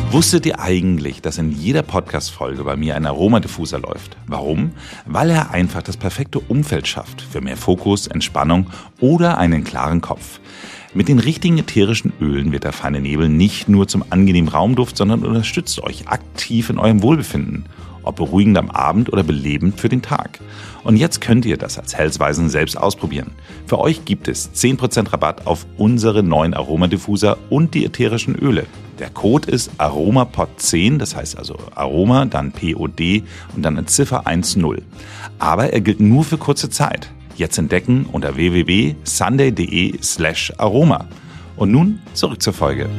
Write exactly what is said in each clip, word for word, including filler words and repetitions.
Wusstet ihr eigentlich, dass in jeder Podcast-Folge bei mir ein Aromadiffuser läuft? Warum? Weil er einfach das perfekte Umfeld schafft für mehr Fokus, Entspannung oder einen klaren Kopf. Mit den richtigen ätherischen Ölen wird der feine Nebel nicht nur zum angenehmen Raumduft, sondern unterstützt euch aktiv in eurem Wohlbefinden. Ob beruhigend am Abend oder belebend für den Tag. Und jetzt könnt ihr das als Hellsweisen selbst ausprobieren. Für euch gibt es zehn Prozent Rabatt auf unsere neuen Aromadiffuser und die ätherischen Öle. Der Code ist aromapod zehn, das heißt also Aroma, dann P O D und dann eine Ziffer zehn. Aber er gilt nur für kurze Zeit. Jetzt entdecken unter w w w punkt sunday punkt d e slash aroma. Und nun zurück zur Folge.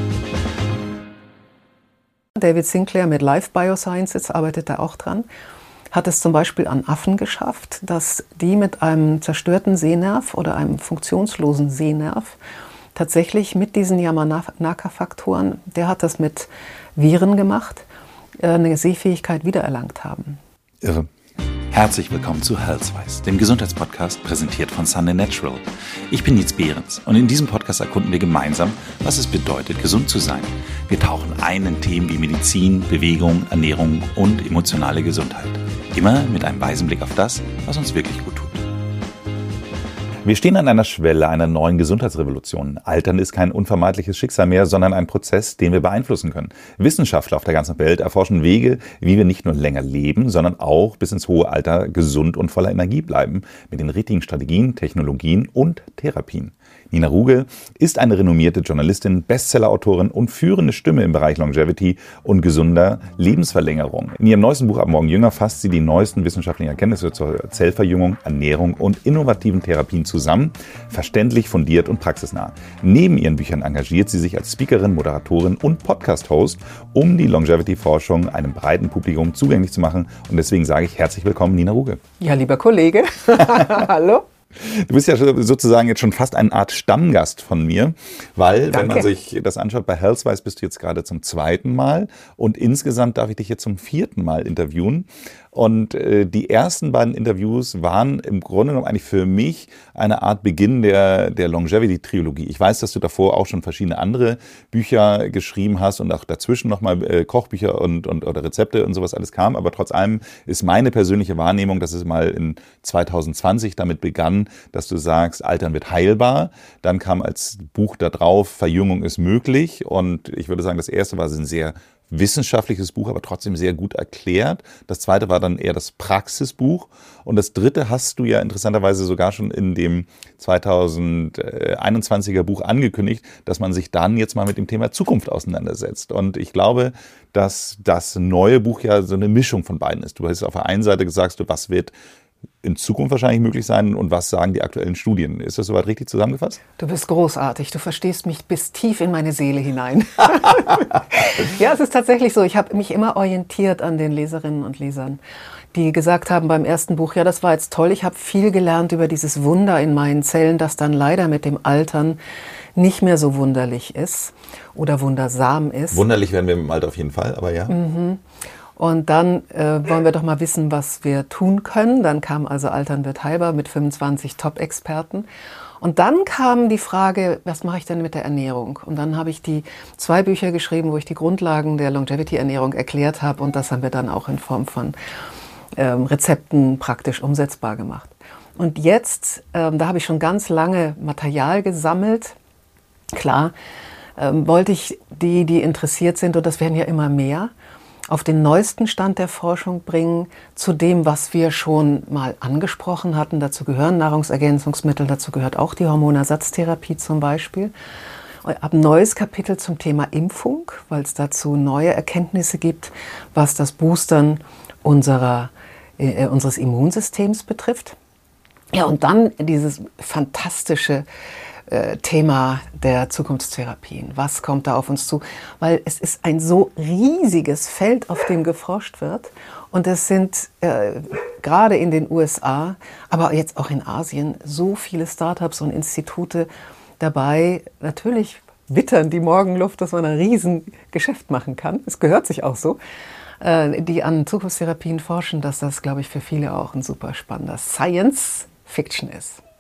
David Sinclair mit Life Biosciences arbeitet da auch dran, hat es zum Beispiel an Affen geschafft, dass die mit einem zerstörten Sehnerv oder einem funktionslosen Sehnerv tatsächlich mit diesen Yamanaka-Faktoren, der hat das mit Viren gemacht, eine Sehfähigkeit wiedererlangt haben. Irre. Herzlich willkommen zu Healthwise, dem Gesundheitspodcast, präsentiert von Sunday Natural. Ich bin Nils Behrens und in diesem Podcast erkunden wir gemeinsam, was es bedeutet, gesund zu sein. Wir tauchen ein in Themen wie Medizin, Bewegung, Ernährung und emotionale Gesundheit. Immer mit einem weisen Blick auf das, was uns wirklich gut tut. Wir stehen an einer Schwelle einer neuen Gesundheitsrevolution. Altern ist kein unvermeidliches Schicksal mehr, sondern ein Prozess, den wir beeinflussen können. Wissenschaftler auf der ganzen Welt erforschen Wege, wie wir nicht nur länger leben, sondern auch bis ins hohe Alter gesund und voller Energie bleiben, mit den richtigen Strategien, Technologien und Therapien. Nina Ruge ist eine renommierte Journalistin, Bestsellerautorin und führende Stimme im Bereich Longevity und gesunder Lebensverlängerung. In ihrem neuesten Buch Ab morgen jünger fasst sie die neuesten wissenschaftlichen Erkenntnisse zur Zellverjüngung, Ernährung und innovativen Therapien zusammen, verständlich, fundiert und praxisnah. Neben ihren Büchern engagiert sie sich als Speakerin, Moderatorin und Podcast-Host, um die Longevity-Forschung einem breiten Publikum zugänglich zu machen. Und deswegen sage ich herzlich willkommen, Nina Ruge. Ja, lieber Kollege. Hallo. Du bist ja sozusagen jetzt schon fast eine Art Stammgast von mir, weil, Danke. Wenn man sich das anschaut, bei Healthwise bist du jetzt gerade zum zweiten Mal und insgesamt darf ich dich jetzt zum vierten Mal interviewen. Und äh, die ersten beiden Interviews waren im Grunde genommen eigentlich für mich eine Art Beginn der, der Longevity-Trilogie. Ich weiß, dass du davor auch schon verschiedene andere Bücher geschrieben hast und auch dazwischen nochmal äh, Kochbücher und, und oder Rezepte und sowas alles kam. Aber trotz allem ist meine persönliche Wahrnehmung, dass es mal in zwanzig zwanzig damit begann, dass du sagst, Altern wird heilbar. Dann kam als Buch da drauf, Verjüngung ist möglich. Und ich würde sagen, das erste war ein sehr wissenschaftliches Buch, aber trotzdem sehr gut erklärt. Das zweite war dann eher das Praxisbuch. Und das dritte hast du ja interessanterweise sogar schon in dem zwanzig einundzwanziger Buch angekündigt, dass man sich dann jetzt mal mit dem Thema Zukunft auseinandersetzt. Und ich glaube, dass das neue Buch ja so eine Mischung von beiden ist. Du hast auf der einen Seite gesagt, du, was wird in Zukunft wahrscheinlich möglich sein und was sagen die aktuellen Studien? Ist das soweit richtig zusammengefasst? Du bist großartig. Du verstehst mich bis tief in meine Seele hinein. Ja, es ist tatsächlich so. Ich habe mich immer orientiert an den Leserinnen und Lesern, die gesagt haben beim ersten Buch, ja, das war jetzt toll. Ich habe viel gelernt über dieses Wunder in meinen Zellen, das dann leider mit dem Altern nicht mehr so wunderlich ist oder wundersam ist. Wunderlich werden wir im Alter auf jeden Fall, aber ja. Mhm. Und dann äh, wollen wir doch mal wissen, was wir tun können. Dann kam also Altern wird heilbar mit fünfundzwanzig Top-Experten. Und dann kam die Frage, was mache ich denn mit der Ernährung? Und dann habe ich die zwei Bücher geschrieben, wo ich die Grundlagen der Longevity-Ernährung erklärt habe. Und das haben wir dann auch in Form von ähm, Rezepten praktisch umsetzbar gemacht. Und jetzt, ähm, da habe ich schon ganz lange Material gesammelt. Klar, ähm, wollte ich die, die interessiert sind, und das werden ja immer mehr, auf den neuesten Stand der Forschung bringen, zu dem, was wir schon mal angesprochen hatten. Dazu gehören Nahrungsergänzungsmittel, dazu gehört auch die Hormonersatztherapie zum Beispiel. Ich habe ein neues Kapitel zum Thema Impfung, weil es dazu neue Erkenntnisse gibt, was das Boostern unserer, äh, unseres Immunsystems betrifft. Ja, und dann dieses fantastische Thema der Zukunftstherapien. Was kommt da auf uns zu? Weil es ist ein so riesiges Feld, auf dem geforscht wird. Und es sind äh, gerade in den U S A, aber jetzt auch in Asien, so viele Startups und Institute dabei. Natürlich wittern die Morgenluft, dass man ein Riesengeschäft machen kann. Es gehört sich auch so. Äh, die an Zukunftstherapien forschen, dass das, glaube ich, für viele auch ein super spannender Science Fiction ist.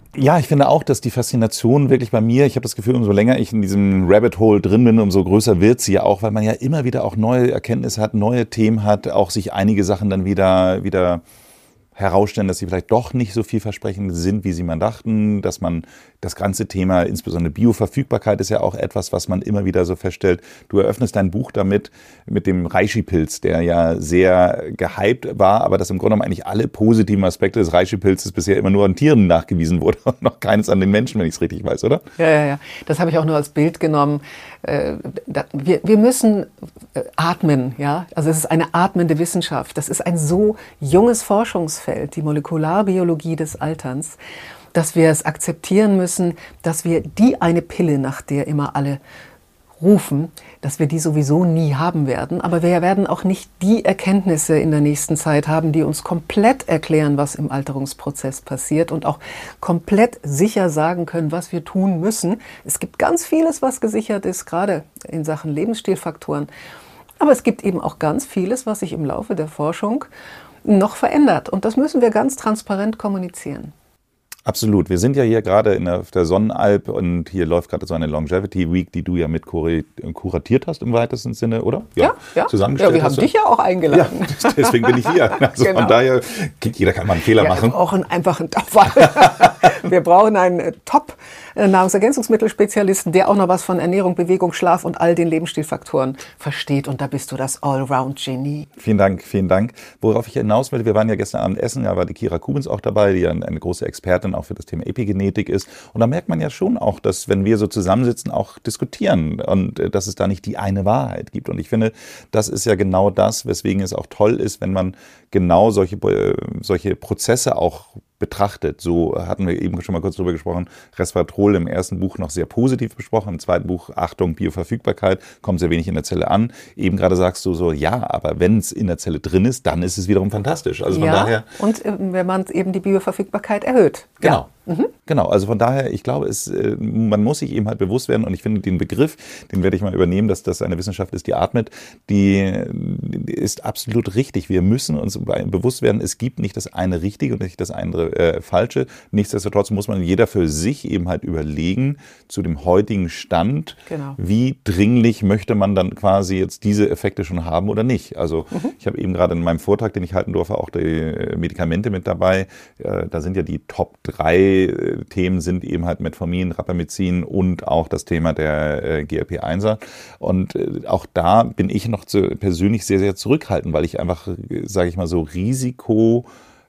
Ja, ich finde auch, dass die Faszination wirklich bei mir, ich habe das Gefühl, umso länger ich in diesem Rabbit Hole drin bin, umso größer wird sie ja auch, weil man ja immer wieder auch neue Erkenntnisse hat, neue Themen hat, auch sich einige Sachen dann wieder, wieder herausstellen, dass sie vielleicht doch nicht so vielversprechend sind, wie sie man dachten, dass man das ganze Thema, insbesondere Bioverfügbarkeit, ist ja auch etwas, was man immer wieder so feststellt. Du eröffnest dein Buch damit, mit dem Reishi-Pilz, der ja sehr gehypt war, aber dass im Grunde genommen eigentlich alle positiven Aspekte des Reishi-Pilzes bisher immer nur an Tieren nachgewiesen wurde und noch keines an den Menschen, wenn ich es richtig weiß, oder? Ja, ja, ja. Das habe ich auch nur als Bild genommen. Wir, wir müssen atmen, ja. Also es ist eine atmende Wissenschaft. Das ist ein so junges Forschungsfeld, die Molekularbiologie des Alterns, dass wir es akzeptieren müssen, dass wir die eine Pille, nach der immer alle rufen, dass wir die sowieso nie haben werden. Aber wir werden auch nicht die Erkenntnisse in der nächsten Zeit haben, die uns komplett erklären, was im Alterungsprozess passiert und auch komplett sicher sagen können, was wir tun müssen. Es gibt ganz vieles, was gesichert ist, gerade in Sachen Lebensstilfaktoren. Aber es gibt eben auch ganz vieles, was sich im Laufe der Forschung noch verändert. Und das müssen wir ganz transparent kommunizieren. Absolut. Wir sind ja hier gerade in der, auf der Sonnenalp und hier läuft gerade so eine Longevity Week, die du ja mit kuratiert hast im weitesten Sinne, oder? Ja, ja. Zusammengestellt ja wir haben hast dich ja auch eingeladen. Ja, deswegen bin ich hier. Also genau. Von daher, jeder kann mal einen Fehler ja, machen. Wir brauchen einfach einen Wir brauchen einen Top-Nahrungsergänzungsmittelspezialisten, der auch noch was von Ernährung, Bewegung, Schlaf und all den Lebensstilfaktoren versteht. Und da bist du das Allround-Genie. Vielen Dank, vielen Dank. Worauf ich hinaus will, wir waren ja gestern Abend essen, da war die Kira Kubens auch dabei, die ja eine große Expertin auch für das Thema Epigenetik ist. Und da merkt man ja schon auch, dass wenn wir so zusammensitzen, auch diskutieren und dass es da nicht die eine Wahrheit gibt. Und ich finde, das ist ja genau das, weswegen es auch toll ist, wenn man genau solche, solche Prozesse auch betrachtet. So hatten wir eben schon mal kurz drüber gesprochen, Resveratrol im ersten Buch noch sehr positiv besprochen, im zweiten Buch, Achtung, Bioverfügbarkeit, kommt sehr wenig in der Zelle an. Eben gerade sagst du so, ja, aber wenn es in der Zelle drin ist, dann ist es wiederum fantastisch. Also von ja, daher, und äh, wenn man eben die Bioverfügbarkeit erhöht. Genau. Ja. Mhm. Genau, also von daher, ich glaube, es, man muss sich eben halt bewusst werden und ich finde den Begriff, den werde ich mal übernehmen, dass das eine Wissenschaft ist, die atmet, die ist absolut richtig. Wir müssen uns bewusst werden, es gibt nicht das eine Richtige und nicht das andere äh, Falsche. Nichtsdestotrotz muss man jeder für sich eben halt überlegen, zu dem heutigen Stand, genau. Wie dringlich möchte man dann quasi jetzt diese Effekte schon haben oder nicht. Also mhm. ich habe eben gerade in meinem Vortrag, den ich halten durfte, auch die Medikamente mit dabei. Äh, da sind ja die Top drei Themen sind eben halt Metformin, Rapamycin und auch das Thema der äh, G L P eins er. Und äh, auch da bin ich noch zu, persönlich sehr, sehr zurückhaltend, weil ich einfach, sage ich mal so, Risiko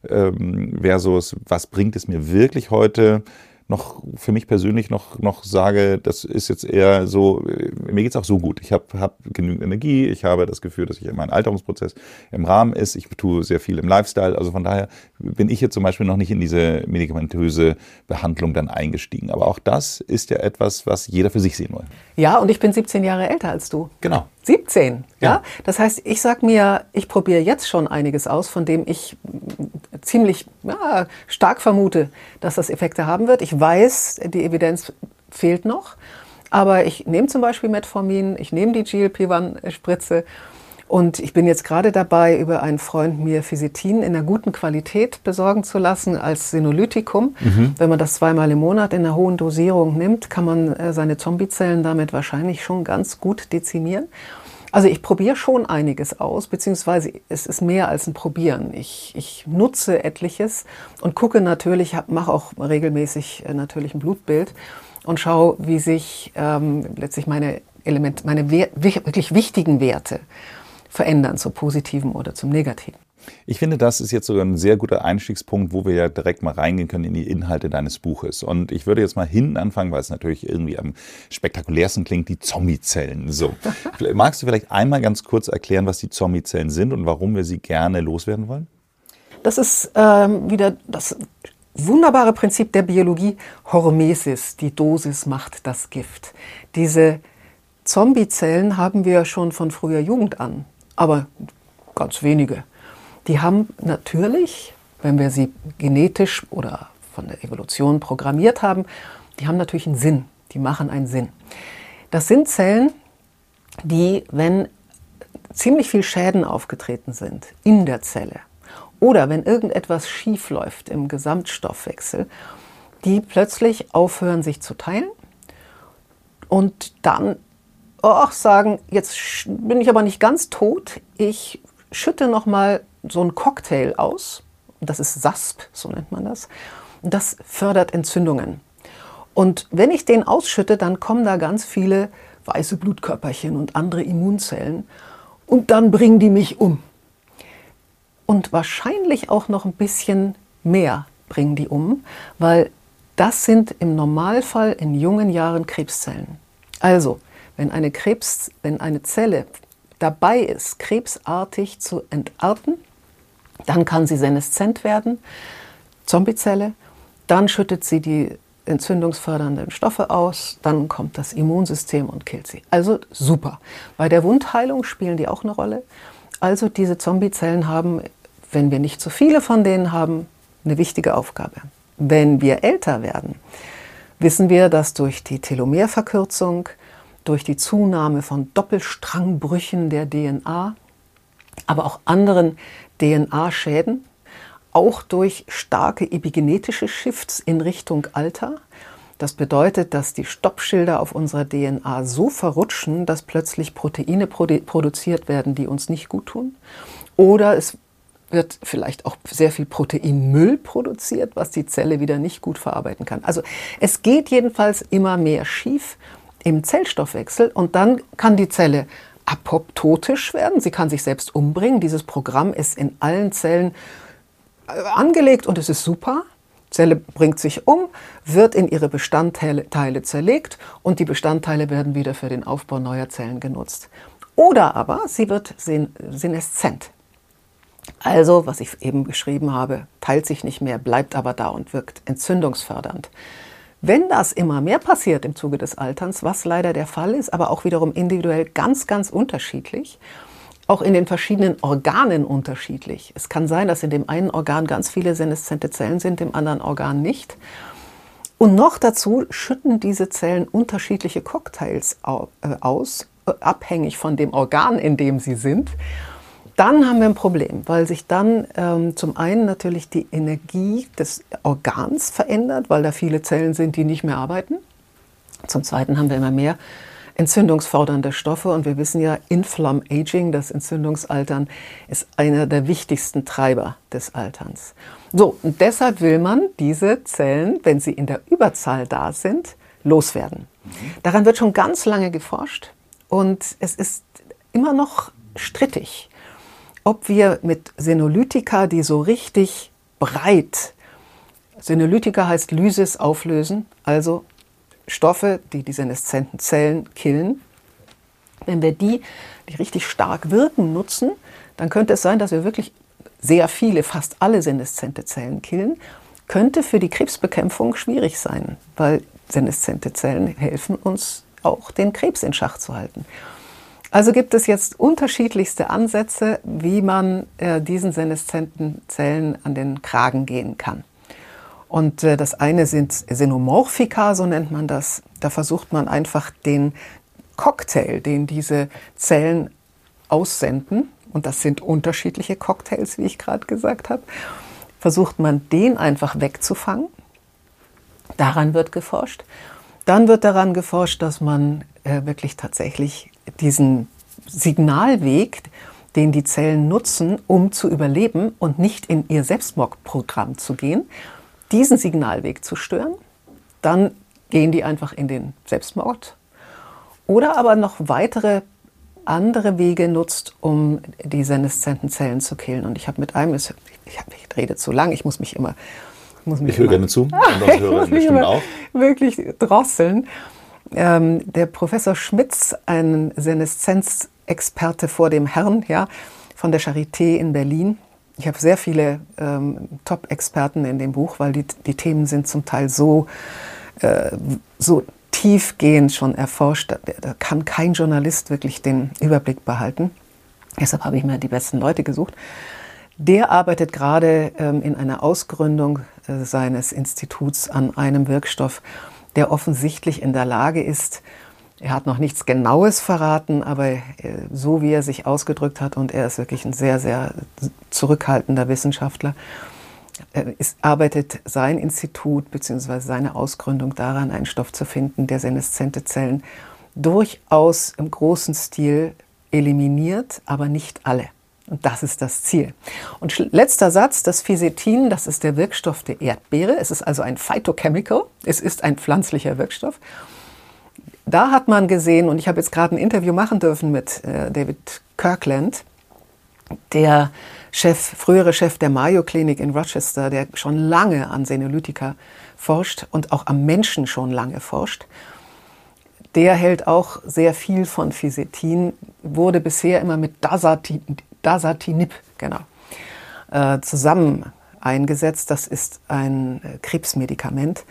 ähm, versus was bringt es mir wirklich heute, noch für mich persönlich noch, noch sage, das ist jetzt eher so, mir geht es auch so gut. Ich habe hab genügend Energie, ich habe das Gefühl, dass ich mein Alterungsprozess im Rahmen ist, ich tue sehr viel im Lifestyle, also von daher bin ich jetzt zum Beispiel noch nicht in diese medikamentöse Behandlung dann eingestiegen. Aber auch das ist ja etwas, was jeder für sich sehen will. Ja, und ich bin siebzehn Jahre älter als du. Genau. siebzehn, ja? Ja. Das heißt, ich sag mir, ich probiere jetzt schon einiges aus, von dem ich ziemlich ja, stark vermute, dass das Effekte haben wird. Ich weiß, die Evidenz fehlt noch, aber ich nehme zum Beispiel Metformin, ich nehme die G L P eins Spritze und ich bin jetzt gerade dabei, über einen Freund mir Fisetin in einer guten Qualität besorgen zu lassen als Senolytikum. Mhm. Wenn man das zweimal im Monat in einer hohen Dosierung nimmt, kann man äh, seine Zombiezellen damit wahrscheinlich schon ganz gut dezimieren. Also ich probiere schon einiges aus, beziehungsweise es ist mehr als ein Probieren. Ich, ich nutze etliches und gucke natürlich, mache auch regelmäßig äh, natürlich ein Blutbild und schaue, wie sich ähm, letztlich meine Element, meine Wer- wirklich wichtigen Werte verändern, zum Positiven oder zum Negativen. Ich finde, das ist jetzt sogar ein sehr guter Einstiegspunkt, wo wir ja direkt mal reingehen können in die Inhalte deines Buches. Und ich würde jetzt mal hinten anfangen, weil es natürlich irgendwie am spektakulärsten klingt, die Zombiezellen. So, magst du vielleicht einmal ganz kurz erklären, was die Zombiezellen sind und warum wir sie gerne loswerden wollen? Das ist ähm, wieder das wunderbare Prinzip der Biologie, Hormesis, die Dosis macht das Gift. Diese Zombiezellen haben wir schon von früher Jugend an, aber ganz wenige. Die haben natürlich, wenn wir sie genetisch oder von der Evolution programmiert haben, die haben natürlich einen Sinn, die machen einen Sinn. Das sind Zellen, die, wenn ziemlich viel Schäden aufgetreten sind in der Zelle oder wenn irgendetwas schief läuft im Gesamtstoffwechsel, die plötzlich aufhören, sich zu teilen und dann auch sagen, jetzt bin ich aber nicht ganz tot, ich schütte nochmal so einen Cocktail aus, das ist S A S P, so nennt man das, und das fördert Entzündungen. Und wenn ich den ausschütte, dann kommen da ganz viele weiße Blutkörperchen und andere Immunzellen und dann bringen die mich um. Und wahrscheinlich auch noch ein bisschen mehr bringen die um, weil das sind im Normalfall in jungen Jahren Krebszellen. Also, wenn eine, Krebs, wenn eine Zelle dabei ist, krebsartig zu entarten, dann kann sie seneszent werden, Zombiezelle, dann schüttet sie die entzündungsfördernden Stoffe aus, dann kommt das Immunsystem und killt sie. Also super. Bei der Wundheilung spielen die auch eine Rolle. Also diese Zombiezellen haben, wenn wir nicht zu viele von denen haben, eine wichtige Aufgabe. Wenn wir älter werden, wissen wir, dass durch die Telomerverkürzung, durch die Zunahme von Doppelstrangbrüchen der D N A, aber auch anderen D N A-Schäden, auch durch starke epigenetische Shifts in Richtung Alter. Das bedeutet, dass die Stoppschilder auf unserer D N A so verrutschen, dass plötzlich Proteine produ- produziert werden, die uns nicht gut tun. Oder es wird vielleicht auch sehr viel Proteinmüll produziert, was die Zelle wieder nicht gut verarbeiten kann. Also es geht jedenfalls immer mehr schief im Zellstoffwechsel und dann kann die Zelle apoptotisch werden. Sie kann sich selbst umbringen. Dieses Programm ist in allen Zellen angelegt und es ist super. Die Zelle bringt sich um, wird in ihre Bestandteile Teile zerlegt und die Bestandteile werden wieder für den Aufbau neuer Zellen genutzt. Oder aber sie wird sen- seneszent. Also, was ich eben beschrieben habe, teilt sich nicht mehr, bleibt aber da und wirkt entzündungsfördernd. Wenn das immer mehr passiert im Zuge des Alterns, was leider der Fall ist, aber auch wiederum individuell ganz, ganz unterschiedlich, auch in den verschiedenen Organen unterschiedlich. Es kann sein, dass in dem einen Organ ganz viele seneszente Zellen sind, im anderen Organ nicht. Und noch dazu schütten diese Zellen unterschiedliche Cocktails aus, abhängig von dem Organ, in dem sie sind. Dann haben wir ein Problem, weil sich dann ähm, zum einen natürlich die Energie des Organs verändert, weil da viele Zellen sind, die nicht mehr arbeiten. Zum Zweiten haben wir immer mehr entzündungsfördernde Stoffe und wir wissen ja, Inflamm Aging, das Entzündungsaltern, ist einer der wichtigsten Treiber des Alterns. So, und deshalb will man diese Zellen, wenn sie in der Überzahl da sind, loswerden. Mhm. Daran wird schon ganz lange geforscht und es ist immer noch strittig, ob wir mit Senolytika, die so richtig breit, Senolytika heißt Lysis, auflösen, also Stoffe, die die seneszenten Zellen killen, wenn wir die, die richtig stark wirken, nutzen, dann könnte es sein, dass wir wirklich sehr viele, fast alle seneszente Zellen killen, könnte für die Krebsbekämpfung schwierig sein, weil seneszente Zellen helfen uns auch, den Krebs in Schach zu halten. Also gibt es jetzt unterschiedlichste Ansätze, wie man äh, diesen seneszenten Zellen an den Kragen gehen kann. Und äh, das eine sind Xenomorphika, so nennt man das. Da versucht man einfach den Cocktail, den diese Zellen aussenden, und das sind unterschiedliche Cocktails, wie ich gerade gesagt habe, versucht man den einfach wegzufangen. Daran wird geforscht. Dann wird daran geforscht, dass man äh, wirklich tatsächlich diesen Signalweg, den die Zellen nutzen, um zu überleben und nicht in ihr Selbstmordprogramm zu gehen, diesen Signalweg zu stören. Dann gehen die einfach in den Selbstmord. Oder aber noch weitere andere Wege nutzt, um die seneszenten Zellen zu killen. Und ich habe mit einem, ich, hab, ich rede zu lang, ich muss mich immer... Ich, muss mich ich höre immer, gerne zu, und unsere Hörer bestimmt auch. Wirklich drosseln. Ähm, der Professor Schmitz, ein Seneszenzexperte vor dem Herrn, ja, von der Charité in Berlin. Ich habe sehr viele ähm, Top-Experten in dem Buch, weil die, die Themen sind zum Teil so, äh, so tiefgehend schon erforscht. Da, da kann kein Journalist wirklich den Überblick behalten. Deshalb habe ich mir die besten Leute gesucht. Der arbeitet gerade ähm, in einer Ausgründung äh, seines Instituts an einem Wirkstoff, der offensichtlich in der Lage ist, er hat noch nichts Genaues verraten, aber äh, so wie er sich ausgedrückt hat, und er ist wirklich ein sehr, sehr zurückhaltender Wissenschaftler, ist, arbeitet sein Institut bzw. seine Ausgründung daran, einen Stoff zu finden, der seneszente Zellen durchaus im großen Stil eliminiert, aber nicht alle. Und das ist das Ziel. Und letzter Satz, das Fisetin, das ist der Wirkstoff der Erdbeere. Es ist also ein Phytochemical, es ist ein pflanzlicher Wirkstoff. Da hat man gesehen, und ich habe jetzt gerade ein Interview machen dürfen mit äh, David Kirkland, der Chef, frühere Chef der Mayo Klinik in Rochester, der schon lange an Senolytika forscht und auch am Menschen schon lange forscht. Der hält auch sehr viel von Fisetin, wurde bisher immer mit Dasatin, Dasatinib genau, äh, zusammen eingesetzt. Das ist ein äh, Krebsmedikament.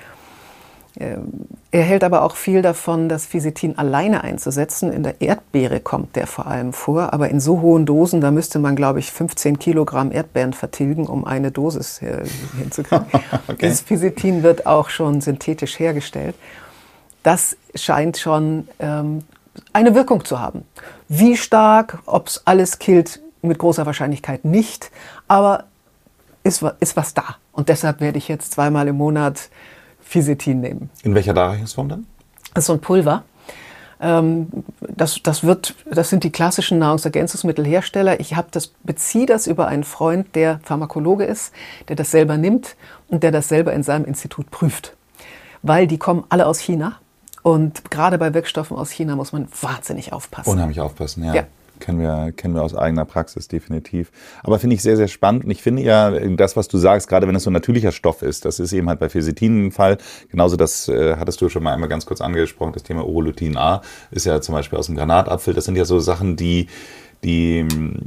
Äh, er hält aber auch viel davon, das Fisetin alleine einzusetzen. In der Erdbeere kommt der vor allem vor, aber in so hohen Dosen, da müsste man, glaube ich, fünfzehn Kilogramm Erdbeeren vertilgen, um eine Dosis äh, hinzukriegen. Okay. Das Fisetin wird auch schon synthetisch hergestellt. Das scheint schon ähm, eine Wirkung zu haben. Wie stark, ob es alles killt, mit großer Wahrscheinlichkeit nicht, aber ist, ist was da. Und deshalb werde ich jetzt zweimal im Monat Fisetin nehmen. In welcher Darreichungsform dann? Das ist so ein Pulver. Ähm, das, das, wird, das sind die klassischen Nahrungsergänzungsmittelhersteller. Ich habe das, beziehe das über einen Freund, der Pharmakologe ist, der das selber nimmt und der das selber in seinem Institut prüft. Weil die kommen alle aus China. Und gerade bei Wirkstoffen aus China muss man wahnsinnig aufpassen. Unheimlich aufpassen, ja. ja. Kennen wir, kennen wir aus eigener Praxis definitiv. Aber finde ich sehr, sehr spannend. Und ich finde ja, das, was du sagst, gerade wenn es so ein natürlicher Stoff ist, das ist eben halt bei Fisetin ein Fall. Genauso, das äh, hattest du schon mal einmal ganz kurz angesprochen, das Thema Urolutein A ist ja zum Beispiel aus dem Granatapfel. Das sind ja so Sachen, die die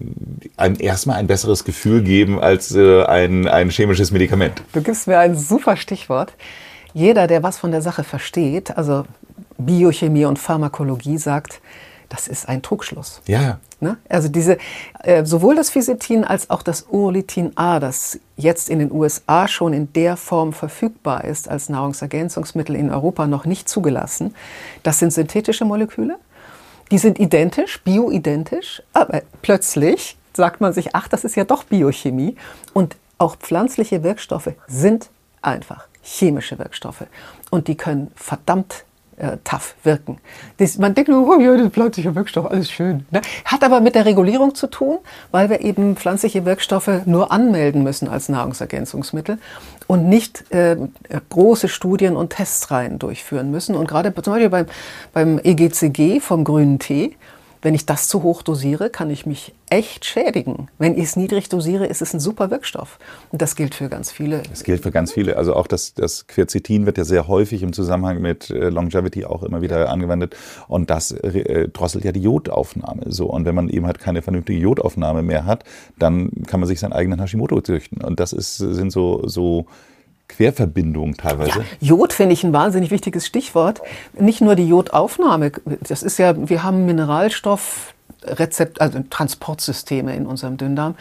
einem erstmal ein besseres Gefühl geben als äh, ein, ein chemisches Medikament. Du gibst mir ein super Stichwort. Jeder, der was von der Sache versteht, also Biochemie und Pharmakologie, sagt, das ist ein Trugschluss. Ja. Ne? Also diese, äh, sowohl das Fisetin als auch das Urolutein A, das jetzt in den U S A schon in der Form verfügbar ist, als Nahrungsergänzungsmittel in Europa noch nicht zugelassen, das sind synthetische Moleküle. Die sind identisch, bioidentisch, aber plötzlich sagt man sich, ach, das ist ja doch Biochemie. Und auch pflanzliche Wirkstoffe sind einfach chemische Wirkstoffe. Und die können verdammt äh, tough wirken. Das, man denkt nur, oh ja, das ist pflanzlicher Wirkstoff, alles schön. Ne? Hat aber mit der Regulierung zu tun, weil wir eben pflanzliche Wirkstoffe nur anmelden müssen als Nahrungsergänzungsmittel und nicht äh, große Studien und Testreihen durchführen müssen. Und gerade zum Beispiel beim, beim E G C G vom grünen Tee, wenn ich das zu hoch dosiere, kann ich mich echt schädigen. Wenn ich es niedrig dosiere, ist es ein super Wirkstoff. Und das gilt für ganz viele. Das gilt für ganz viele. Also auch das, das Quercetin wird ja sehr häufig im Zusammenhang mit Longevity auch immer wieder angewendet. Und das äh, drosselt ja die Jodaufnahme. So. Und wenn man eben halt keine vernünftige Jodaufnahme mehr hat, dann kann man sich seinen eigenen Hashimoto züchten. Und das ist, sind so... so Querverbindung teilweise. Ja, Jod finde ich ein wahnsinnig wichtiges Stichwort. Nicht nur die Jodaufnahme. Das ist ja, wir haben Mineralstoffrezept, also Transportsysteme in unserem Dünndarm.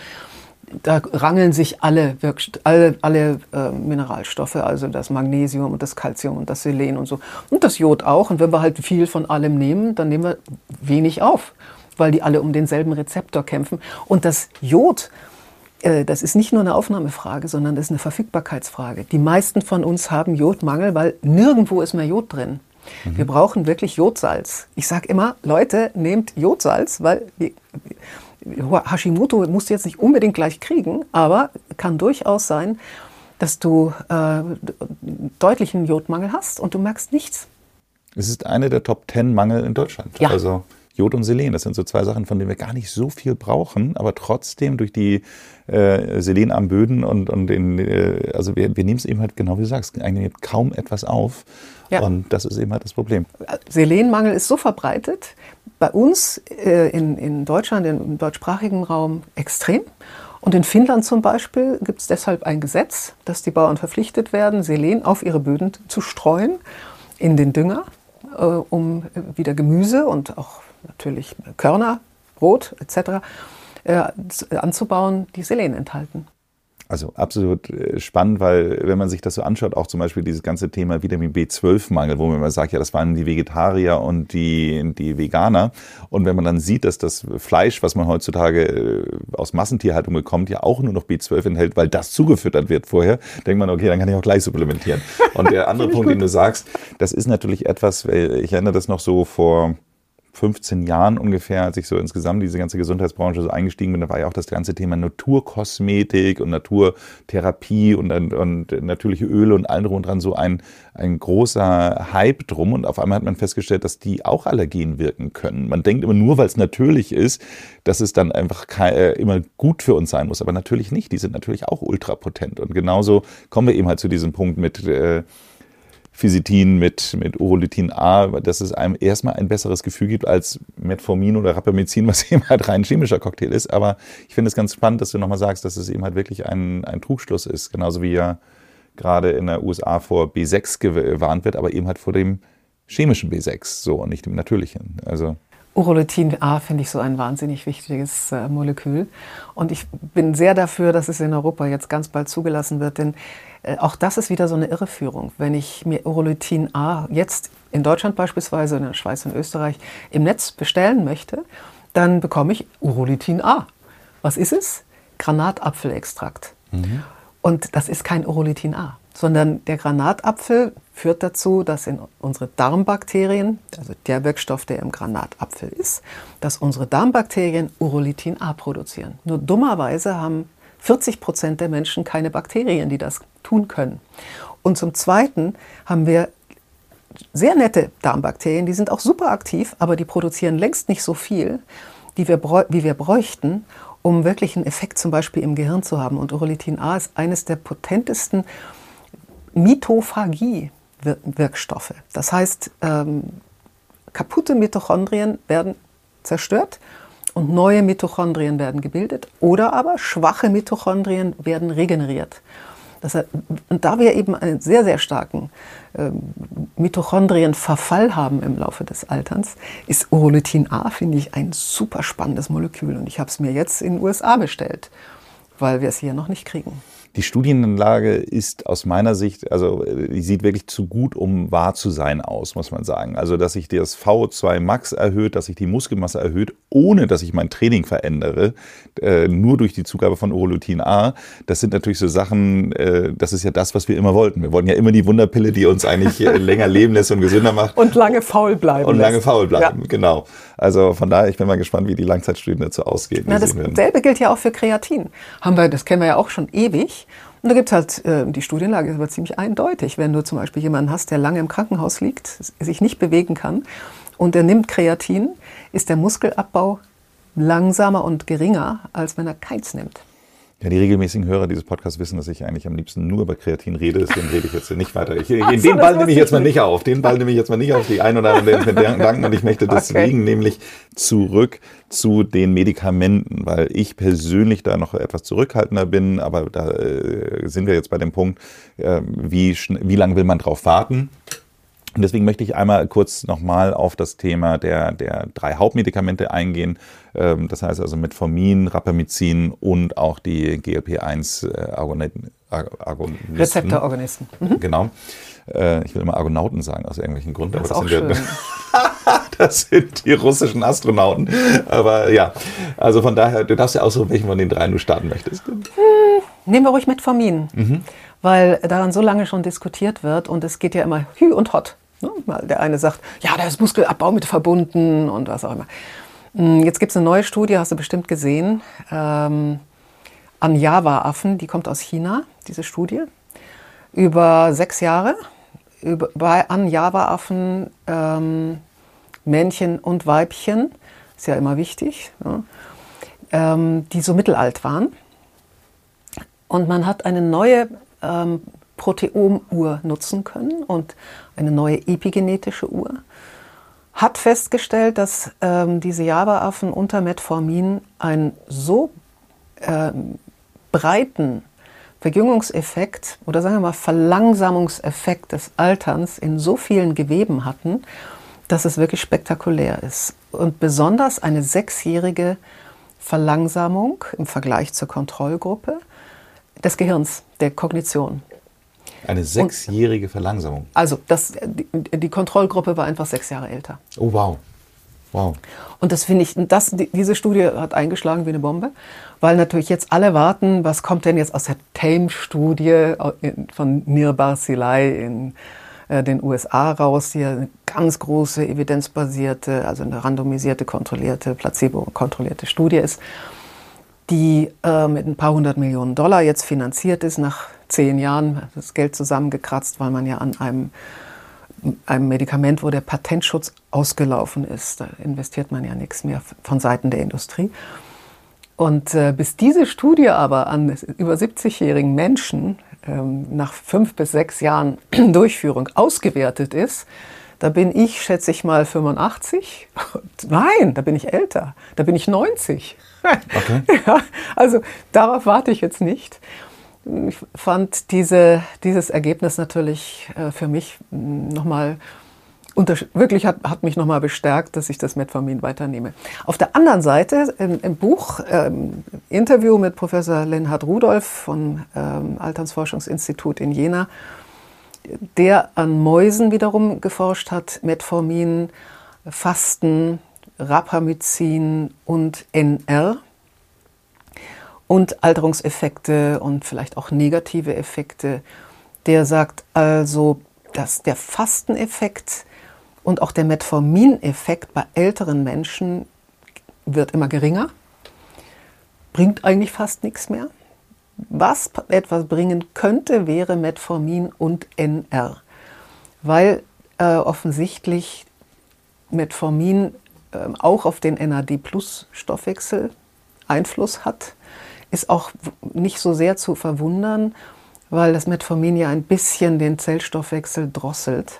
Da rangeln sich alle, alle, alle äh, Mineralstoffe, also das Magnesium und das Calcium und das Selen und so. Und das Jod auch. Und wenn wir halt viel von allem nehmen, dann nehmen wir wenig auf, weil die alle um denselben Rezeptor kämpfen. Und das Jod, das ist nicht nur eine Aufnahmefrage, sondern das ist eine Verfügbarkeitsfrage. Die meisten von uns haben Jodmangel, weil nirgendwo ist mehr Jod drin. Mhm. Wir brauchen wirklich Jodsalz. Ich sage immer, Leute, nehmt Jodsalz, weil Hashimoto musst du jetzt nicht unbedingt gleich kriegen, aber kann durchaus sein, dass du äh, deutlichen Jodmangel hast und du merkst nichts. Es ist eine der Top Ten Mangel in Deutschland. Ja. Also Jod und Selen, das sind so zwei Sachen, von denen wir gar nicht so viel brauchen, aber trotzdem durch die äh, selenarmen Böden und, und den, äh, also wir, wir nehmen es eben halt, genau wie du sagst, eigentlich kaum etwas auf. Ja. Und das ist eben halt das Problem. Selenmangel ist so verbreitet, bei uns äh, in, in Deutschland, im deutschsprachigen Raum extrem. Und in Finnland zum Beispiel gibt es deshalb ein Gesetz, dass die Bauern verpflichtet werden, Selen auf ihre Böden zu streuen, in den Dünger, äh, um wieder Gemüse und auch natürlich Körner, Brot et cetera äh, anzubauen, die Selen enthalten. Also absolut spannend, weil wenn man sich das so anschaut, auch zum Beispiel dieses ganze Thema Vitamin B zwölf Mangel, wo man immer sagt, ja, das waren die Vegetarier und die, die Veganer. Und wenn man dann sieht, dass das Fleisch, was man heutzutage aus Massentierhaltung bekommt, ja auch nur noch B zwölf enthält, weil das zugefüttert wird vorher, denkt man, okay, dann kann ich auch gleich supplementieren. Und der andere Punkt, den du sagst, das ist natürlich etwas, ich erinnere das noch so vor fünfzehn Jahren ungefähr, als ich so insgesamt diese ganze Gesundheitsbranche so eingestiegen bin, da war ja auch das ganze Thema Naturkosmetik und Naturtherapie und, und natürliche Öle und allem drum und dran so ein, ein großer Hype drum. Und auf einmal hat man festgestellt, dass die auch Allergen wirken können. Man denkt immer nur, weil es natürlich ist, dass es dann einfach kein, immer gut für uns sein muss. Aber natürlich nicht. Die sind natürlich auch ultrapotent. Und genauso kommen wir eben halt zu diesem Punkt mit äh, Physitin, mit, mit Urolithin A, dass es einem erstmal ein besseres Gefühl gibt als Metformin oder Rapamycin, was eben halt rein chemischer Cocktail ist. Aber ich finde es ganz spannend, dass du nochmal sagst, dass es eben halt wirklich ein, ein Trugschluss ist. Genauso wie ja gerade in der U S A vor B sechs gewarnt wird, aber eben halt vor dem chemischen B sechs, so und nicht dem natürlichen. Also Urolithin A finde ich so ein wahnsinnig wichtiges äh, Molekül. Und ich bin sehr dafür, dass es in Europa jetzt ganz bald zugelassen wird, denn äh, auch das ist wieder so eine Irreführung. Wenn ich mir Urolithin A jetzt in Deutschland beispielsweise, in der Schweiz und Österreich im Netz bestellen möchte, dann bekomme ich Urolithin A. Was ist es? Granatapfelextrakt. Mhm. Und das ist kein Urolithin A, sondern der Granatapfel führt dazu, dass in unsere Darmbakterien, also der Wirkstoff, der im Granatapfel ist, dass unsere Darmbakterien Urolithin A produzieren. Nur dummerweise haben vierzig Prozent der Menschen keine Bakterien, die das tun können. Und zum Zweiten haben wir sehr nette Darmbakterien, die sind auch super aktiv, aber die produzieren längst nicht so viel, die wir, wie wir bräuchten, um wirklich einen Effekt zum Beispiel im Gehirn zu haben. Und Urolithin A ist eines der potentesten Mitophagie-Wirkstoffe. Das heißt, ähm, kaputte Mitochondrien werden zerstört und neue Mitochondrien werden gebildet oder aber schwache Mitochondrien werden regeneriert. Das heißt, und da wir eben einen sehr, sehr starken ähm, Mitochondrienverfall haben im Laufe des Alterns, ist Urolithin A, finde ich, ein super spannendes Molekül. Und ich habe es mir jetzt in den U S A bestellt, weil wir es hier noch nicht kriegen. Die Studienlage ist aus meiner Sicht, also die sieht wirklich zu gut, um wahr zu sein aus, muss man sagen. Also dass sich das V O zwei Max erhöht, dass sich die Muskelmasse erhöht, ohne dass ich mein Training verändere, äh, nur durch die Zugabe von Urolithin A. Das sind natürlich so Sachen, äh, das ist ja das, was wir immer wollten. Wir wollten ja immer die Wunderpille, die uns eigentlich länger leben lässt und gesünder macht. Und lange faul bleiben Und lange lässt. faul bleiben, Ja. Genau. Also von daher, ich bin mal gespannt, wie die Langzeitstudien dazu ausgehen. Na, dasselbe gilt ja auch für Kreatin. Haben wir, das kennen wir ja auch schon ewig. Und da gibt es halt, äh, die Studienlage ist aber ziemlich eindeutig. Wenn du zum Beispiel jemanden hast, der lange im Krankenhaus liegt, sich nicht bewegen kann und der nimmt Kreatin, ist der Muskelabbau langsamer und geringer, als wenn er keins nimmt. Ja, die regelmäßigen Hörer dieses Podcasts wissen, dass ich eigentlich am liebsten nur über Kreatin rede, deswegen rede ich jetzt nicht weiter. Ich, den so, Ball nehme ich jetzt mal nicht auf. Den Ball nehme ich jetzt mal nicht auf. Die ein oder anderen werden mir danken und ich möchte deswegen okay. nämlich zurück zu den Medikamenten, weil ich persönlich da noch etwas zurückhaltender bin, aber da äh, sind wir jetzt bei dem Punkt, äh, wie, wie lange will man drauf warten? Und deswegen möchte ich einmal kurz nochmal auf das Thema der, der drei Hauptmedikamente eingehen. Das heißt also Metformin, Rapamycin und auch die G L P eins Agonisten. Rezeptororganisten. Mhm. Genau. Ich will immer Argonauten sagen aus irgendwelchen Gründen. Das ist aber auch das schön. Sind das sind die russischen Astronauten. Aber ja, also von daher, du darfst ja aussuchen, welchen von den dreien du starten möchtest. Hm, nehmen wir ruhig Metformin, mhm. weil daran so lange schon diskutiert wird und es geht ja immer hü und hot. Der eine sagt, ja, da ist Muskelabbau mit verbunden und was auch immer. Jetzt gibt es eine neue Studie, hast du bestimmt gesehen, ähm, an Java-Affen, die kommt aus China, diese Studie, über sechs Jahre, über, bei, an Java-Affen, ähm, Männchen und Weibchen, ist ja immer wichtig, ja, ähm, die so mittelalt waren. Und man hat eine neue ähm, Proteomuhr nutzen können und eine neue epigenetische Uhr, hat festgestellt, dass ähm, diese Java-Affen unter Metformin einen so ähm, breiten Verjüngungseffekt oder sagen wir mal Verlangsamungseffekt des Alterns in so vielen Geweben hatten, dass es wirklich spektakulär ist. Und besonders eine sechsjährige Verlangsamung im Vergleich zur Kontrollgruppe, des Gehirns, der Kognition. Eine sechsjährige Verlangsamung. Also das, die, die Kontrollgruppe war einfach sechs Jahre älter. Oh wow. Wow. Und das finde ich, das, die, diese Studie hat eingeschlagen wie eine Bombe, weil natürlich jetzt alle warten, was kommt denn jetzt aus der TAME-Studie von Nir Barzilai in äh, den U S A raus, die ja eine ganz große, evidenzbasierte, also eine randomisierte, kontrollierte, placebo-kontrollierte Studie ist, die äh, mit ein paar hundert Millionen Dollar jetzt finanziert ist, nach zehn Jahren das Geld zusammengekratzt, weil man ja an einem einem Medikament, wo der Patentschutz ausgelaufen ist. Da investiert man ja nichts mehr von Seiten der Industrie. Und äh, bis diese Studie aber an über siebzigjährigen Menschen ähm, nach fünf bis sechs Jahren Durchführung ausgewertet ist, da bin ich, schätze ich mal, fünfundachtzig. Nein, da bin ich älter. Da bin ich neunzig. Okay. Ja, also darauf warte ich jetzt nicht. Ich fand diese, dieses Ergebnis natürlich äh, für mich nochmal, wirklich hat, hat mich nochmal bestärkt, dass ich das Metformin weiternehme. Auf der anderen Seite, im, im Buch, ähm, Interview mit Professor Lenhard Rudolph vom ähm, Alternsforschungsinstitut in Jena, der an Mäusen wiederum geforscht hat, Metformin, Fasten, Rapamycin und N R. Und Alterungseffekte und vielleicht auch negative Effekte. Der sagt also, dass der Fasteneffekt und auch der Metformin-Effekt bei älteren Menschen wird immer geringer, bringt eigentlich fast nichts mehr. Was etwas bringen könnte, wäre Metformin und N R, weil äh, offensichtlich Metformin äh, auch auf den N A D-Plus-Stoffwechsel Einfluss hat. Ist auch nicht so sehr zu verwundern, weil das Metformin ja ein bisschen den Zellstoffwechsel drosselt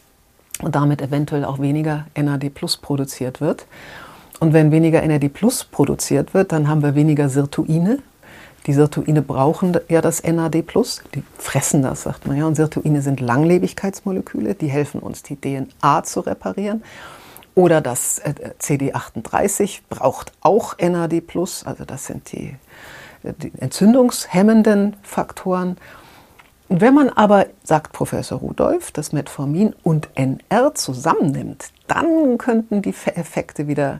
und damit eventuell auch weniger N A D Plus produziert wird. Und wenn weniger N A D Plus produziert wird, dann haben wir weniger Sirtuine. Die Sirtuine brauchen ja das N A D Plus, die fressen das, sagt man ja. Und Sirtuine sind Langlebigkeitsmoleküle, die helfen uns, die D N A zu reparieren. Oder das C D achtunddreißig braucht auch N A D Plus, also das sind die die entzündungshemmenden Faktoren. Und wenn man aber, sagt Professor Rudolph, das Metformin und N R zusammennimmt, dann könnten die Effekte wieder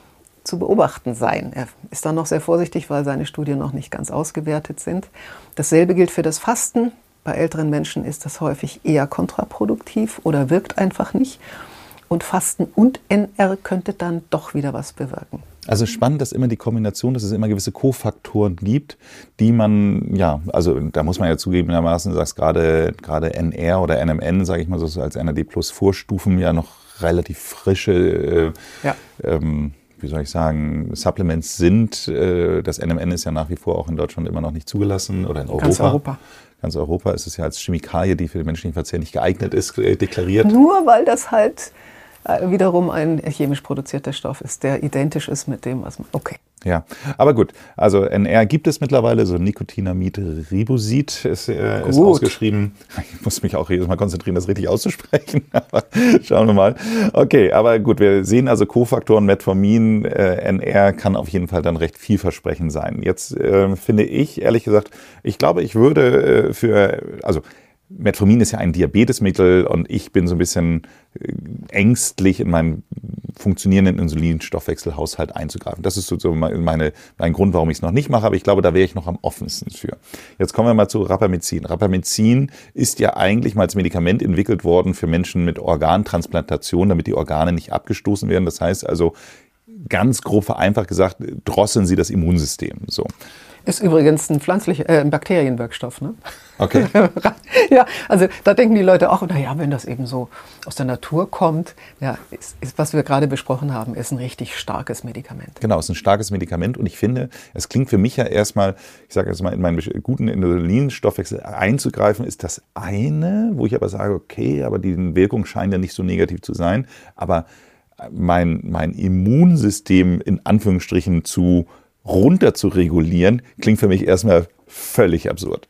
zu beobachten sein. Er ist da noch sehr vorsichtig, weil seine Studien noch nicht ganz ausgewertet sind. Dasselbe gilt für das Fasten. Bei älteren Menschen ist das häufig eher kontraproduktiv oder wirkt einfach nicht. Und Fasten und N R könnte dann doch wieder was bewirken. Also spannend, dass immer die Kombination, dass es immer gewisse Kofaktoren gibt, die man, ja, also da muss man ja zugegebenermaßen, du sagst gerade, gerade N R oder N M N, sage ich mal so, als N A D Plus Vorstufen ja noch relativ frische, äh, ja. ähm, wie soll ich sagen, Supplements sind. Äh, das N M N ist ja nach wie vor auch in Deutschland immer noch nicht zugelassen oder in Europa. Ganz Europa. Ganz Europa ist es ja als Chemikalie, die für den menschlichen Verzehr nicht geeignet ist, äh, deklariert. Nur weil das halt wiederum ein chemisch produzierter Stoff ist, der identisch ist mit dem, was man... Okay. Ja, aber gut. Also N R gibt es mittlerweile, so Nicotinamid Ribosid ist, äh, ist ausgeschrieben. Ich muss mich auch jedes Mal konzentrieren, das richtig auszusprechen. Aber schauen wir mal. Okay, aber gut, wir sehen also Kofaktoren, Metformin, äh, N R kann auf jeden Fall dann recht vielversprechend sein. Jetzt äh, finde ich, ehrlich gesagt, ich glaube, ich würde äh, für, also Metformin ist ja ein Diabetesmittel und ich bin so ein bisschen ängstlich in meinen funktionierenden Insulinstoffwechselhaushalt einzugreifen. Das ist so meine, mein Grund, warum ich es noch nicht mache, aber ich glaube, da wäre ich noch am offensten für. Jetzt kommen wir mal zu Rapamycin. Rapamycin ist ja eigentlich mal als Medikament entwickelt worden für Menschen mit Organtransplantation, damit die Organe nicht abgestoßen werden. Das heißt also, ganz grob vereinfacht gesagt, drosseln sie das Immunsystem. So. Ist übrigens ein pflanzlicher, äh, ein Bakterienwirkstoff, ne? Okay. Ja, also da denken die Leute auch, naja, wenn das eben so aus der Natur kommt, ja, ist, ist, was wir gerade besprochen haben, ist ein richtig starkes Medikament. Genau, es ist ein starkes Medikament und ich finde, es klingt für mich ja erstmal, ich sage jetzt mal, in meinen guten Insulinstoffwechsel einzugreifen, ist das eine, wo ich aber sage, okay, aber die Wirkung scheint ja nicht so negativ zu sein, aber mein, mein Immunsystem in Anführungsstrichen zu runter zu regulieren, klingt für mich erstmal völlig absurd.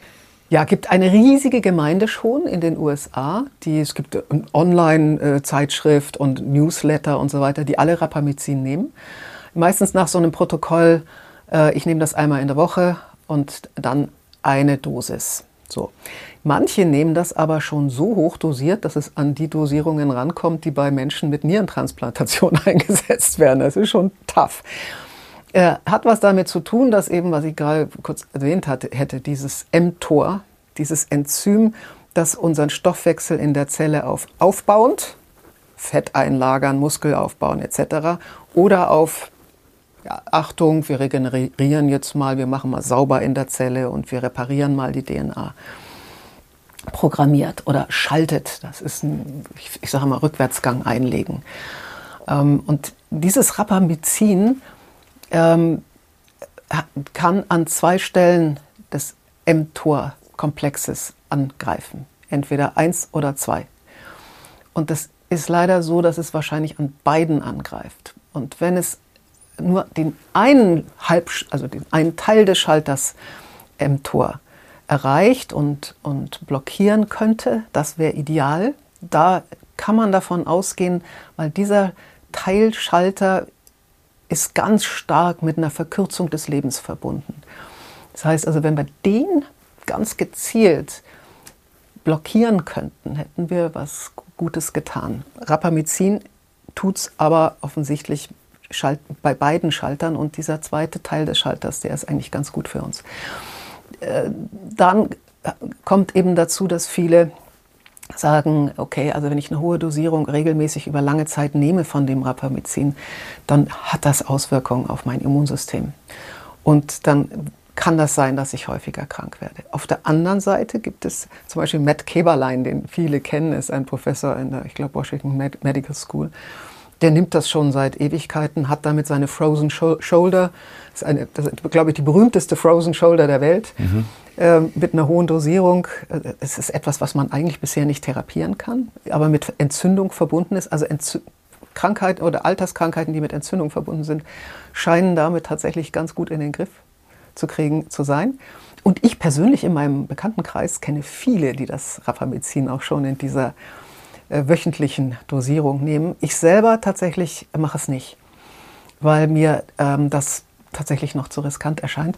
Ja, gibt eine riesige Gemeinde schon in den U S A. Die, es gibt eine Online-Zeitschrift und Newsletter und so weiter, die alle Rapamycin nehmen. Meistens nach so einem Protokoll, äh, ich nehme das einmal in der Woche und dann eine Dosis. So. Manche nehmen das aber schon so hoch dosiert, dass es an die Dosierungen rankommt, die bei Menschen mit Nierentransplantation eingesetzt werden. Das ist schon tough. Äh, hat was damit zu tun, dass eben, was ich gerade kurz erwähnt hatte, hätte, dieses mTOR, dieses Enzym, das unseren Stoffwechsel in der Zelle auf aufbauend, Fett einlagern, Muskel aufbauen et cetera oder auf ja, Achtung, wir regenerieren jetzt mal, wir machen mal sauber in der Zelle und wir reparieren mal die D N A. Programmiert oder schaltet, das ist ein, ich, ich sage mal, Rückwärtsgang einlegen. Ähm, und dieses Rapamycin ähm, kann an zwei Stellen des mTOR-Komplexes angreifen, entweder eins oder zwei. Und das ist leider so, dass es wahrscheinlich an beiden angreift. Und wenn es nur den einen, Halb, also den einen Teil des Schalters mTOR erreicht und, und blockieren könnte, das wäre ideal. Da kann man davon ausgehen, weil dieser Teilschalter ist ganz stark mit einer Verkürzung des Lebens verbunden. Das heißt also, wenn wir den ganz gezielt blockieren könnten, hätten wir was Gutes getan. Rapamycin tut es aber offensichtlich Schalt, bei beiden Schaltern und dieser zweite Teil des Schalters, der ist eigentlich ganz gut für uns. Äh, dann kommt eben dazu, dass viele sagen, okay, also wenn ich eine hohe Dosierung regelmäßig über lange Zeit nehme von dem Rapamycin, dann hat das Auswirkungen auf mein Immunsystem. Und dann kann das sein, dass ich häufiger krank werde. Auf der anderen Seite gibt es zum Beispiel Matt Keberlein, den viele kennen, ist ein Professor in der, ich glaube, Washington Medical School. Der nimmt das schon seit Ewigkeiten, hat damit seine Frozen Shoulder, das ist, eine, das ist, glaube ich, die berühmteste Frozen Shoulder der Welt, mhm. äh, mit einer hohen Dosierung. Es ist etwas, was man eigentlich bisher nicht therapieren kann, aber mit Entzündung verbunden ist. Also Entzü- Krankheiten oder Alterskrankheiten, die mit Entzündung verbunden sind, scheinen damit tatsächlich ganz gut in den Griff zu kriegen zu sein. Und ich persönlich in meinem Bekanntenkreis kenne viele, die das Rapamycin auch schon in dieser äh, wöchentlichen Dosierung nehmen. Ich selber tatsächlich mache es nicht, weil mir ähm, das tatsächlich noch zu riskant erscheint.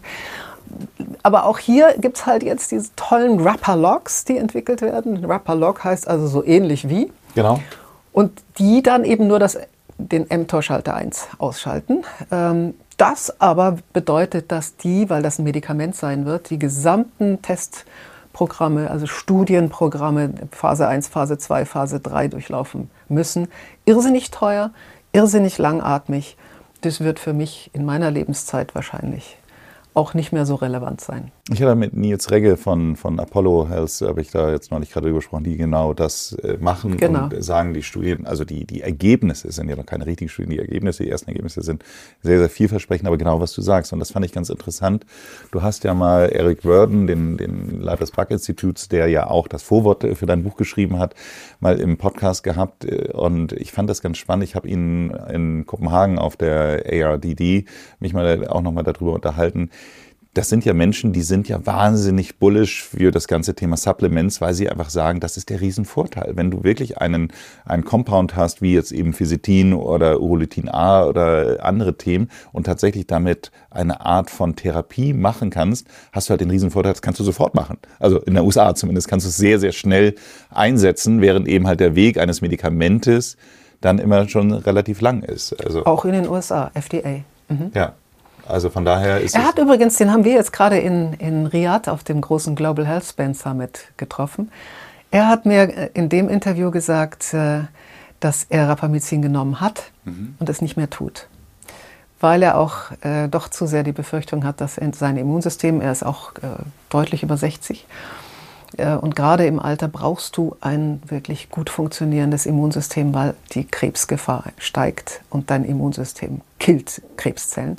Aber auch hier gibt es halt jetzt diese tollen Rapalogs, die entwickelt werden. Rapalog heißt also so ähnlich wie. Genau. Und die dann eben nur das, den mTOR-Schalter eins ausschalten. Ähm, Das aber bedeutet, dass die, weil das ein Medikament sein wird, die gesamten Testprogramme, also Studienprogramme, Phase eins, Phase zwei, Phase drei durchlaufen müssen. Irrsinnig teuer, irrsinnig langatmig. Das wird für mich in meiner Lebenszeit wahrscheinlich auch nicht mehr so relevant sein. Ich hatte mit Nils Regge von, von Apollo Health, habe ich da jetzt neulich gerade drüber gesprochen, die genau das äh, machen genau. und sagen, die Studien, also die, die Ergebnisse sind ja noch keine richtigen Studien, die Ergebnisse, die ersten Ergebnisse sind sehr, sehr vielversprechend, aber genau was du sagst. Und das fand ich ganz interessant. Du hast ja mal Eric Worden, den, den Leiter des Buck-Instituts, der ja auch das Vorwort für dein Buch geschrieben hat, mal im Podcast gehabt. Und ich fand das ganz spannend. Ich habe ihn in Kopenhagen auf der A R D D mich mal auch nochmal darüber unterhalten. Das sind ja Menschen, die sind ja wahnsinnig bullish für das ganze Thema Supplements, weil sie einfach sagen, das ist der Riesenvorteil. Wenn du wirklich einen, einen Compound hast, wie jetzt eben Physetin oder Urolithin A oder andere Themen und tatsächlich damit eine Art von Therapie machen kannst, hast du halt den Riesenvorteil, das kannst du sofort machen. Also in der U S A zumindest kannst du es sehr, sehr schnell einsetzen, während eben halt der Weg eines Medikamentes dann immer schon relativ lang ist. Also auch in den U S A, F D A. Mhm. Ja. Also von daher ist er hat übrigens, den haben wir jetzt gerade in, in Riyadh auf dem großen Global Health Span Summit getroffen. Er hat mir in dem Interview gesagt, dass er Rapamycin genommen hat mhm. und es nicht mehr tut. Weil er auch äh, doch zu sehr die Befürchtung hat, dass sein Immunsystem, er ist auch äh, deutlich über sechzig, äh, und gerade im Alter brauchst du ein wirklich gut funktionierendes Immunsystem, weil die Krebsgefahr steigt und dein Immunsystem killt Krebszellen.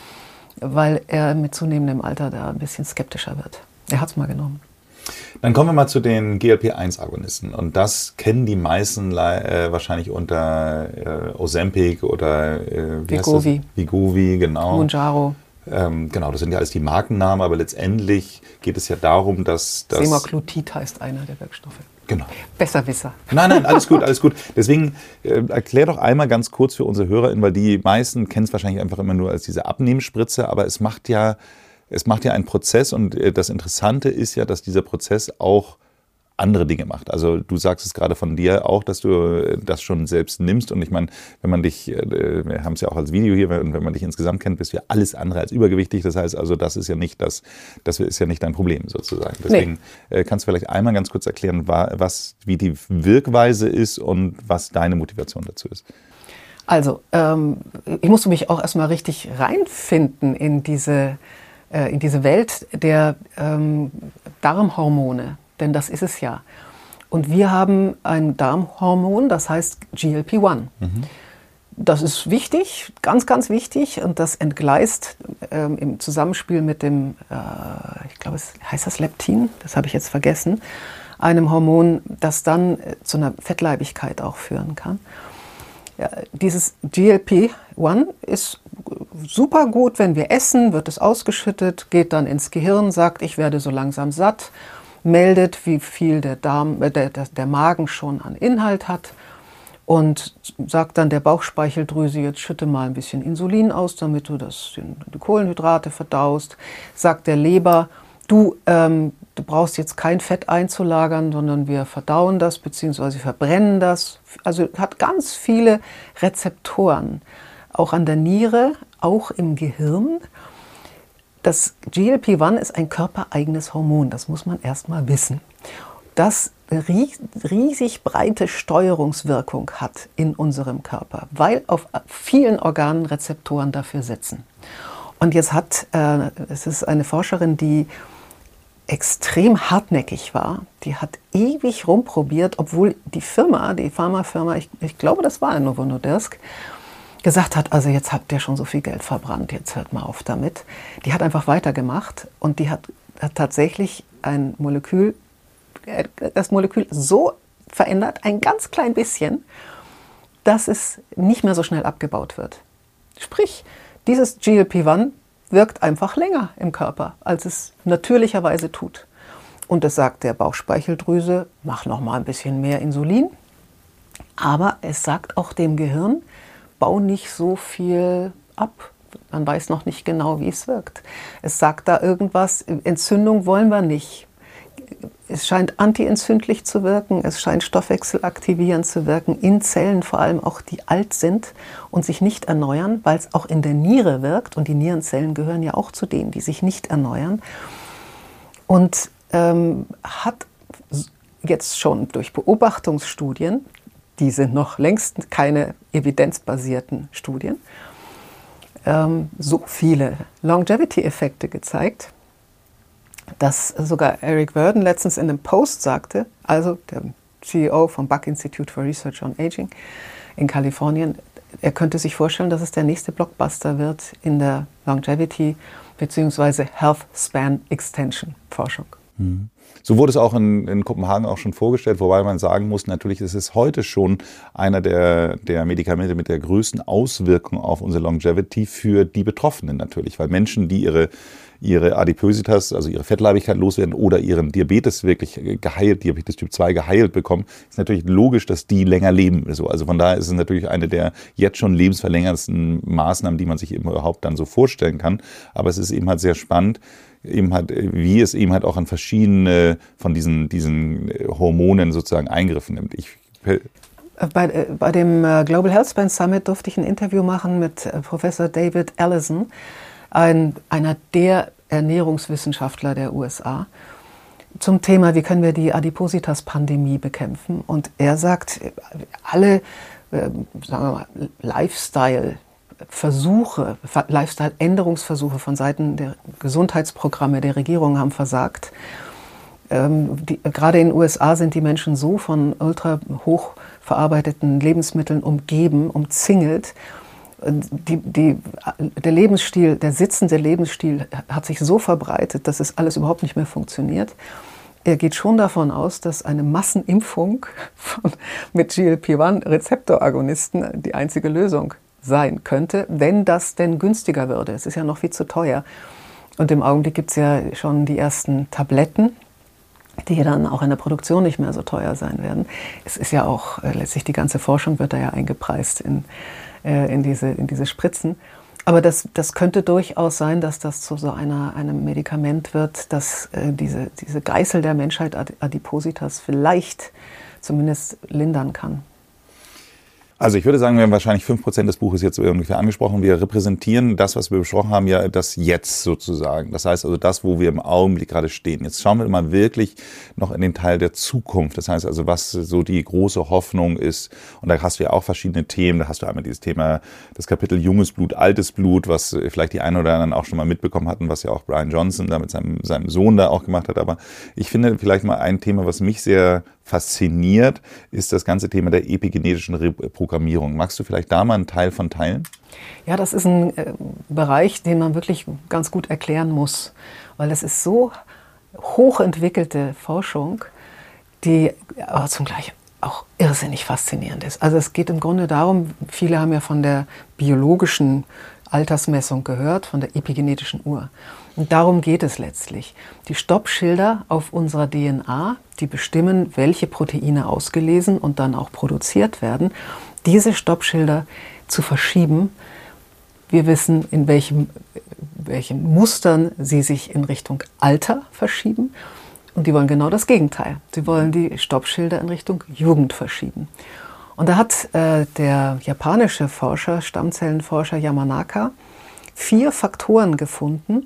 Weil er mit zunehmendem Alter da ein bisschen skeptischer wird. Er hat es mal genommen. Dann kommen wir mal zu den G L P eins Agonisten. Und das kennen die meisten äh, wahrscheinlich unter äh, Ozempic oder äh, wie Wegovy. heißt das? Wegovy, genau. Mounjaro. Ähm, genau, das sind ja alles die Markennamen, aber letztendlich geht es ja darum, dass... dass Semaglutid heißt einer der Wirkstoffe. Genau. Besserwisser. Nein, nein, alles gut, alles gut. Deswegen äh, erklär doch einmal ganz kurz für unsere HörerInnen, weil die meisten kennen es wahrscheinlich einfach immer nur als diese Abnehmspritze, aber es macht ja es macht ja einen Prozess und das Interessante ist ja, dass dieser Prozess auch andere Dinge macht. Also du sagst es gerade von dir auch, dass du das schon selbst nimmst und ich meine, wenn man dich, wir haben es ja auch als Video hier, wenn, wenn man dich insgesamt kennt, bist du ja alles andere als übergewichtig. Das heißt also, das ist ja nicht das, das ist ja nicht dein Problem sozusagen. Deswegen nee. Kannst du vielleicht einmal ganz kurz erklären, was, wie die Wirkweise ist und was deine Motivation dazu ist. Also, ähm, ich musste mich auch erstmal richtig reinfinden in diese, äh, in diese Welt der ähm, Darmhormone. Denn das ist es ja. Und wir haben ein Darmhormon, das heißt G L P eins. Mhm. Das ist wichtig, ganz, ganz wichtig. Und das entgleist ähm, im Zusammenspiel mit dem, äh, ich glaube, es heißt das Leptin, das habe ich jetzt vergessen, einem Hormon, das dann äh, zu einer Fettleibigkeit auch führen kann. Ja, dieses G L P eins ist super gut, wenn wir essen, wird es ausgeschüttet, geht dann ins Gehirn, sagt, ich werde so langsam satt, meldet, wie viel der, Darm, äh, der, der Magen schon an Inhalt hat und sagt dann der Bauchspeicheldrüse, jetzt schütte mal ein bisschen Insulin aus, damit du das, die Kohlenhydrate verdaust. Sagt der Leber, du, ähm, du brauchst jetzt kein Fett einzulagern, sondern wir verdauen das bzw. verbrennen das. Also hat ganz viele Rezeptoren, auch an der Niere, auch im Gehirn. Das G L P eins ist ein körpereigenes Hormon, das muss man erst mal wissen. Das riesig breite Steuerungswirkung hat in unserem Körper, weil auf vielen Organen Rezeptoren dafür sitzen. Und jetzt hat, äh, es ist eine Forscherin, die extrem hartnäckig war, die hat ewig rumprobiert, obwohl die Firma, die Pharmafirma, ich, ich glaube, das war Novo Nordisk, gesagt hat, also jetzt habt ihr schon so viel Geld verbrannt, jetzt hört mal auf damit. Die hat einfach weitergemacht und die hat, hat tatsächlich ein Molekül, das Molekül so verändert, ein ganz klein bisschen, dass es nicht mehr so schnell abgebaut wird. Sprich, dieses G L P eins wirkt einfach länger im Körper, als es natürlicherweise tut. Und es sagt der Bauchspeicheldrüse, mach noch mal ein bisschen mehr Insulin. Aber es sagt auch dem Gehirn, bau nicht so viel ab. Man weiß noch nicht genau, wie es wirkt. Es sagt da irgendwas, Entzündung wollen wir nicht. Es scheint antientzündlich zu wirken, es scheint stoffwechselaktivierend zu wirken, in Zellen vor allem auch, die alt sind und sich nicht erneuern, weil es auch in der Niere wirkt. Und die Nierenzellen gehören ja auch zu denen, die sich nicht erneuern. Und ähm, hat jetzt schon durch Beobachtungsstudien, die sind noch längst keine evidenzbasierten Studien, ähm, so viele Longevity-Effekte gezeigt, dass sogar Eric Verdin letztens in einem Post sagte, also der C E O vom Buck Institute for Research on Aging in Kalifornien, er könnte sich vorstellen, dass es der nächste Blockbuster wird in der Longevity- bzw. Health Span Extension Forschung. Mhm. So wurde es auch in, in Kopenhagen auch schon vorgestellt, wobei man sagen muss, natürlich ist es heute schon einer der, der Medikamente mit der größten Auswirkung auf unsere Longevity für die Betroffenen natürlich, weil Menschen, die ihre ihre Adipositas, also ihre Fettleibigkeit loswerden oder ihren Diabetes wirklich geheilt, Diabetes Typ zwei geheilt bekommen, ist natürlich logisch, dass die länger leben. Also von daher ist es natürlich eine der jetzt schon lebensverlängerndsten Maßnahmen, die man sich eben überhaupt dann so vorstellen kann. Aber es ist eben halt sehr spannend, eben halt, wie es eben halt auch an verschiedene von diesen, diesen Hormonen sozusagen Eingriffen nimmt. Ich, bei, bei dem Global Health Span Summit durfte ich ein Interview machen mit Professor David Allison, Ein, einer der Ernährungswissenschaftler der U S A, zum Thema, wie können wir die Adipositas-Pandemie bekämpfen. Und er sagt, alle äh, sagen wir mal, Lifestyle-Versuche, Lifestyle-Änderungsversuche von Seiten der Gesundheitsprogramme der Regierung haben versagt. Ähm, die, gerade in den U S A sind die Menschen so von ultra hoch verarbeiteten Lebensmitteln umgeben, umzingelt. Die, die, der Lebensstil, der sitzende Lebensstil hat sich so verbreitet, dass es alles überhaupt nicht mehr funktioniert. Er geht schon davon aus, dass eine Massenimpfung von, mit G L P eins Rezeptoragonisten die einzige Lösung sein könnte, wenn das denn günstiger würde. Es ist ja noch viel zu teuer. Und im Augenblick gibt es ja schon die ersten Tabletten, die dann auch in der Produktion nicht mehr so teuer sein werden. Es ist ja auch, äh, letztlich die ganze Forschung wird da ja eingepreist in in diese, in diese Spritzen. Aber das, das könnte durchaus sein, dass das zu so einer, einem Medikament wird, das äh, diese, diese Geißel der Menschheit, Adipositas, vielleicht zumindest lindern kann. Also ich würde sagen, wir haben wahrscheinlich fünf Prozent des Buches jetzt ungefähr angesprochen. Wir repräsentieren das, was wir besprochen haben, ja das Jetzt sozusagen. Das heißt also das, wo wir im Augenblick gerade stehen. Jetzt schauen wir mal wirklich noch in den Teil der Zukunft. Das heißt also, was so die große Hoffnung ist. Und da hast du ja auch verschiedene Themen. Da hast du einmal dieses Thema, das Kapitel junges Blut, altes Blut, was vielleicht die einen oder anderen auch schon mal mitbekommen hatten, was ja auch Brian Johnson da mit seinem, seinem Sohn da auch gemacht hat. Aber ich finde vielleicht mal ein Thema, was mich sehr fasziniert, ist das ganze Thema der epigenetischen Reprogrammierung. Magst du vielleicht da mal einen Teil von teilen? Ja, das ist ein äh, Bereich, den man wirklich ganz gut erklären muss, weil es ist so hochentwickelte Forschung, die aber zugleich auch irrsinnig faszinierend ist. Also es geht im Grunde darum, viele haben ja von der biologischen Altersmessung gehört, von der epigenetischen Uhr. Und darum geht es letztlich. Die Stoppschilder auf unserer D N A, die bestimmen, welche Proteine ausgelesen und dann auch produziert werden, diese Stoppschilder zu verschieben. Wir wissen, in welchem, welchen Mustern sie sich in Richtung Alter verschieben. Und die wollen genau das Gegenteil. Sie wollen die Stoppschilder in Richtung Jugend verschieben. Und da hat äh, der japanische Forscher, Stammzellenforscher Yamanaka, vier Faktoren gefunden,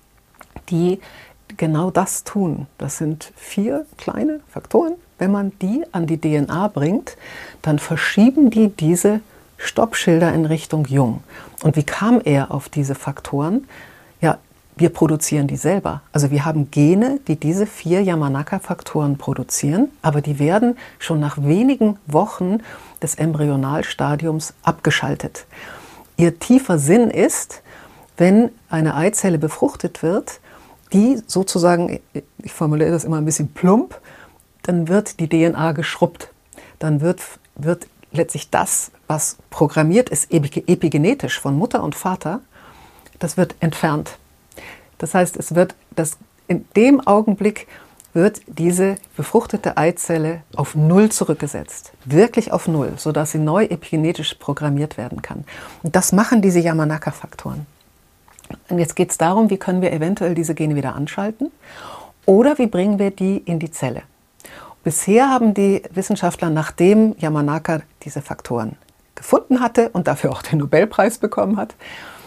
die genau das tun. Das sind vier kleine Faktoren. Wenn man die an die D N A bringt, dann verschieben die diese Stoppschilder in Richtung Jung. Und wie kam er auf diese Faktoren? Ja, wir produzieren die selber. Also wir haben Gene, die diese vier Yamanaka-Faktoren produzieren, aber die werden schon nach wenigen Wochen des Embryonalstadiums abgeschaltet. Ihr tiefer Sinn ist, wenn eine Eizelle befruchtet wird, die sozusagen, ich formuliere das immer ein bisschen plump, dann wird die D N A geschrubbt. Dann wird, wird letztlich das, was programmiert ist, epigenetisch von Mutter und Vater, das wird entfernt. Das heißt, es wird das, in dem Augenblick wird diese befruchtete Eizelle auf Null zurückgesetzt. Wirklich auf Null, sodass sie neu epigenetisch programmiert werden kann. Und das machen diese Yamanaka-Faktoren. Und jetzt geht es darum, wie können wir eventuell diese Gene wieder anschalten oder wie bringen wir die in die Zelle. Bisher haben die Wissenschaftler, nachdem Yamanaka diese Faktoren gefunden hatte und dafür auch den Nobelpreis bekommen hat,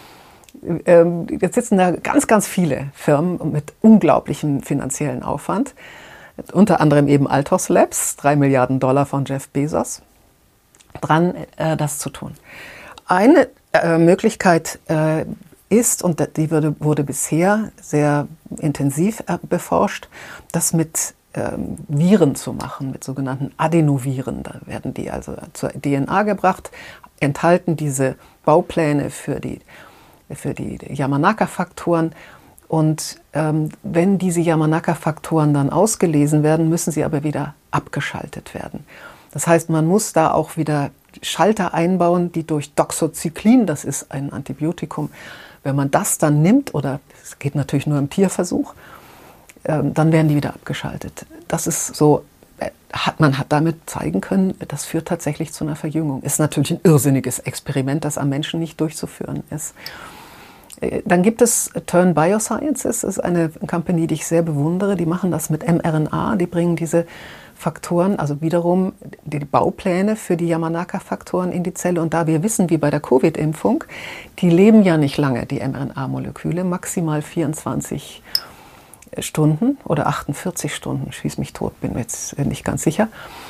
ähm, jetzt sitzen da ganz, ganz viele Firmen mit unglaublichem finanziellen Aufwand, unter anderem eben Altos Labs, drei Milliarden Dollar von Jeff Bezos, dran, äh, das zu tun. Eine äh, Möglichkeit äh, ist, und die wurde, wurde bisher sehr intensiv beforscht, das mit ähm, Viren zu machen, mit sogenannten Adenoviren. Da werden die also zur D N A gebracht, enthalten diese Baupläne für die, für die Yamanaka-Faktoren. Und ähm, wenn diese Yamanaka-Faktoren dann ausgelesen werden, müssen sie aber wieder abgeschaltet werden. Das heißt, man muss da auch wieder Schalter einbauen, die durch Doxycyclin, das ist ein Antibiotikum, wenn man das dann nimmt, oder es geht natürlich nur im Tierversuch, ähm, dann werden die wieder abgeschaltet. Das ist so, hat, man hat damit zeigen können, das führt tatsächlich zu einer Verjüngung. Ist natürlich ein irrsinniges Experiment, das am Menschen nicht durchzuführen ist. Äh, dann gibt es Turn Biosciences, das ist eine Company, die ich sehr bewundere. Die machen das mit mRNA, die bringen diese Faktoren, also wiederum die Baupläne für die Yamanaka-Faktoren in die Zelle. Und da wir wissen, wie bei der Covid-Impfung, die leben ja nicht lange, die mRNA-Moleküle, maximal vierundzwanzig Stunden oder achtundvierzig Stunden, schieß mich tot, bin mir jetzt nicht ganz sicher.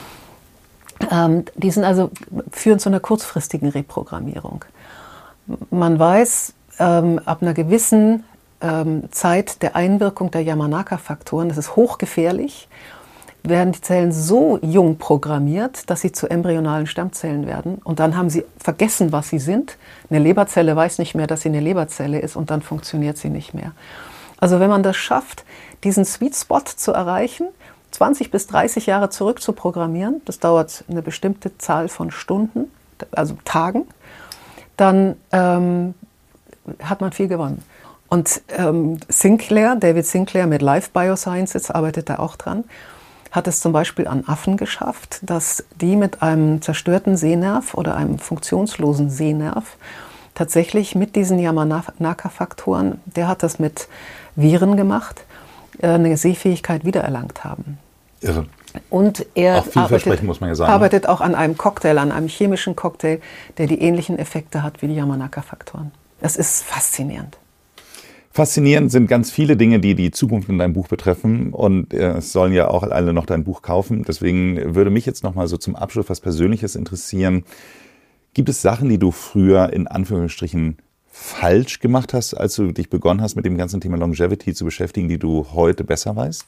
Ähm, die sind also, führen zu einer kurzfristigen Reprogrammierung. Man weiß, ähm, ab einer gewissen ähm, Zeit der Einwirkung der Yamanaka-Faktoren, das ist hochgefährlich, werden die Zellen so jung programmiert, dass sie zu embryonalen Stammzellen werden. Und dann haben sie vergessen, was sie sind. Eine Leberzelle weiß nicht mehr, dass sie eine Leberzelle ist, und dann funktioniert sie nicht mehr. Also wenn man das schafft, diesen Sweet Spot zu erreichen, zwanzig bis dreißig Jahre zurück zu programmieren, das dauert eine bestimmte Zahl von Stunden, also Tagen, dann ähm, hat man viel gewonnen. Und ähm, Sinclair, David Sinclair mit Life Biosciences arbeitet da auch dran, hat es zum Beispiel an Affen geschafft, dass die mit einem zerstörten Sehnerv oder einem funktionslosen Sehnerv tatsächlich mit diesen Yamanaka-Faktoren, der hat das mit Viren gemacht, eine Sehfähigkeit wiedererlangt haben. Irre. Und er auch vielversprechend, muss man ja sagen. arbeitet auch an einem Cocktail, an einem chemischen Cocktail, der die ähnlichen Effekte hat wie die Yamanaka-Faktoren. Das ist faszinierend. Faszinierend sind ganz viele Dinge, die die Zukunft in deinem Buch betreffen, und äh, es sollen ja auch alle noch dein Buch kaufen. Deswegen würde mich jetzt noch mal so zum Abschluss was Persönliches interessieren. Gibt es Sachen, die du früher in Anführungsstrichen falsch gemacht hast, als du dich begonnen hast, mit dem ganzen Thema Longevity zu beschäftigen, die du heute besser weißt?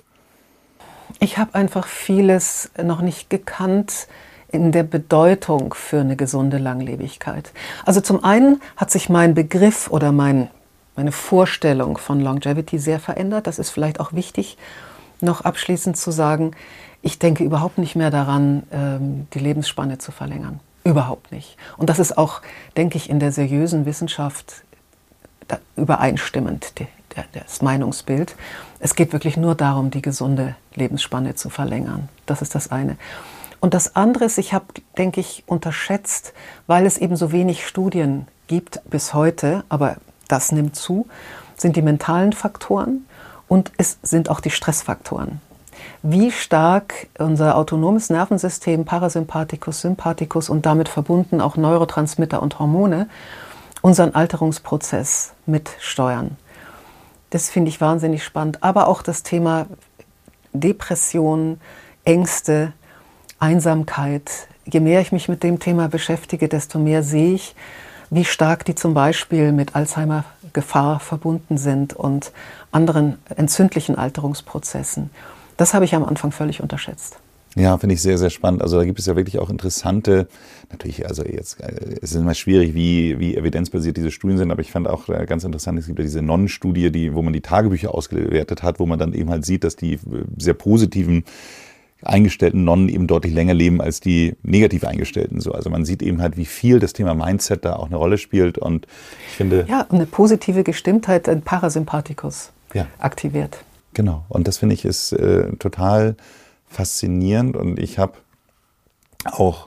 Ich habe einfach vieles noch nicht gekannt in der Bedeutung für eine gesunde Langlebigkeit. Also zum einen hat sich mein Begriff oder mein Meine Vorstellung von Longevity sehr verändert. Das ist vielleicht auch wichtig, noch abschließend zu sagen. Ich denke überhaupt nicht mehr daran, die Lebensspanne zu verlängern. Überhaupt nicht. Und das ist auch, denke ich, in der seriösen Wissenschaft übereinstimmend, das Meinungsbild. Es geht wirklich nur darum, die gesunde Lebensspanne zu verlängern. Das ist das eine. Und das andere ist, ich habe, denke ich, unterschätzt, weil es eben so wenig Studien gibt bis heute, aber das nimmt zu, sind die mentalen Faktoren und es sind auch die Stressfaktoren. Wie stark unser autonomes Nervensystem, Parasympathikus, Sympathikus und damit verbunden auch Neurotransmitter und Hormone unseren Alterungsprozess mitsteuern. Das finde ich wahnsinnig spannend. Aber auch das Thema Depression, Ängste, Einsamkeit. Je mehr ich mich mit dem Thema beschäftige, desto mehr sehe ich, wie stark die zum Beispiel mit Alzheimer-Gefahr verbunden sind und anderen entzündlichen Alterungsprozessen. Das habe ich am Anfang völlig unterschätzt. Ja, finde ich sehr, sehr spannend. Also da gibt es ja wirklich auch interessante, natürlich, also jetzt, es ist immer schwierig, wie, wie evidenzbasiert diese Studien sind, aber ich fand auch ganz interessant, es gibt ja diese Nonnenstudie, die, wo man die Tagebücher ausgewertet hat, wo man dann eben halt sieht, dass die sehr positiven eingestellten Nonnen eben deutlich länger leben als die negativ eingestellten. So, also man sieht eben halt, wie viel das Thema Mindset da auch eine Rolle spielt, und ich finde... Ja, eine positive Gestimmtheit, ein Parasympathikus ja. aktiviert. Genau, und das finde ich ist äh, total faszinierend, und ich habe auch,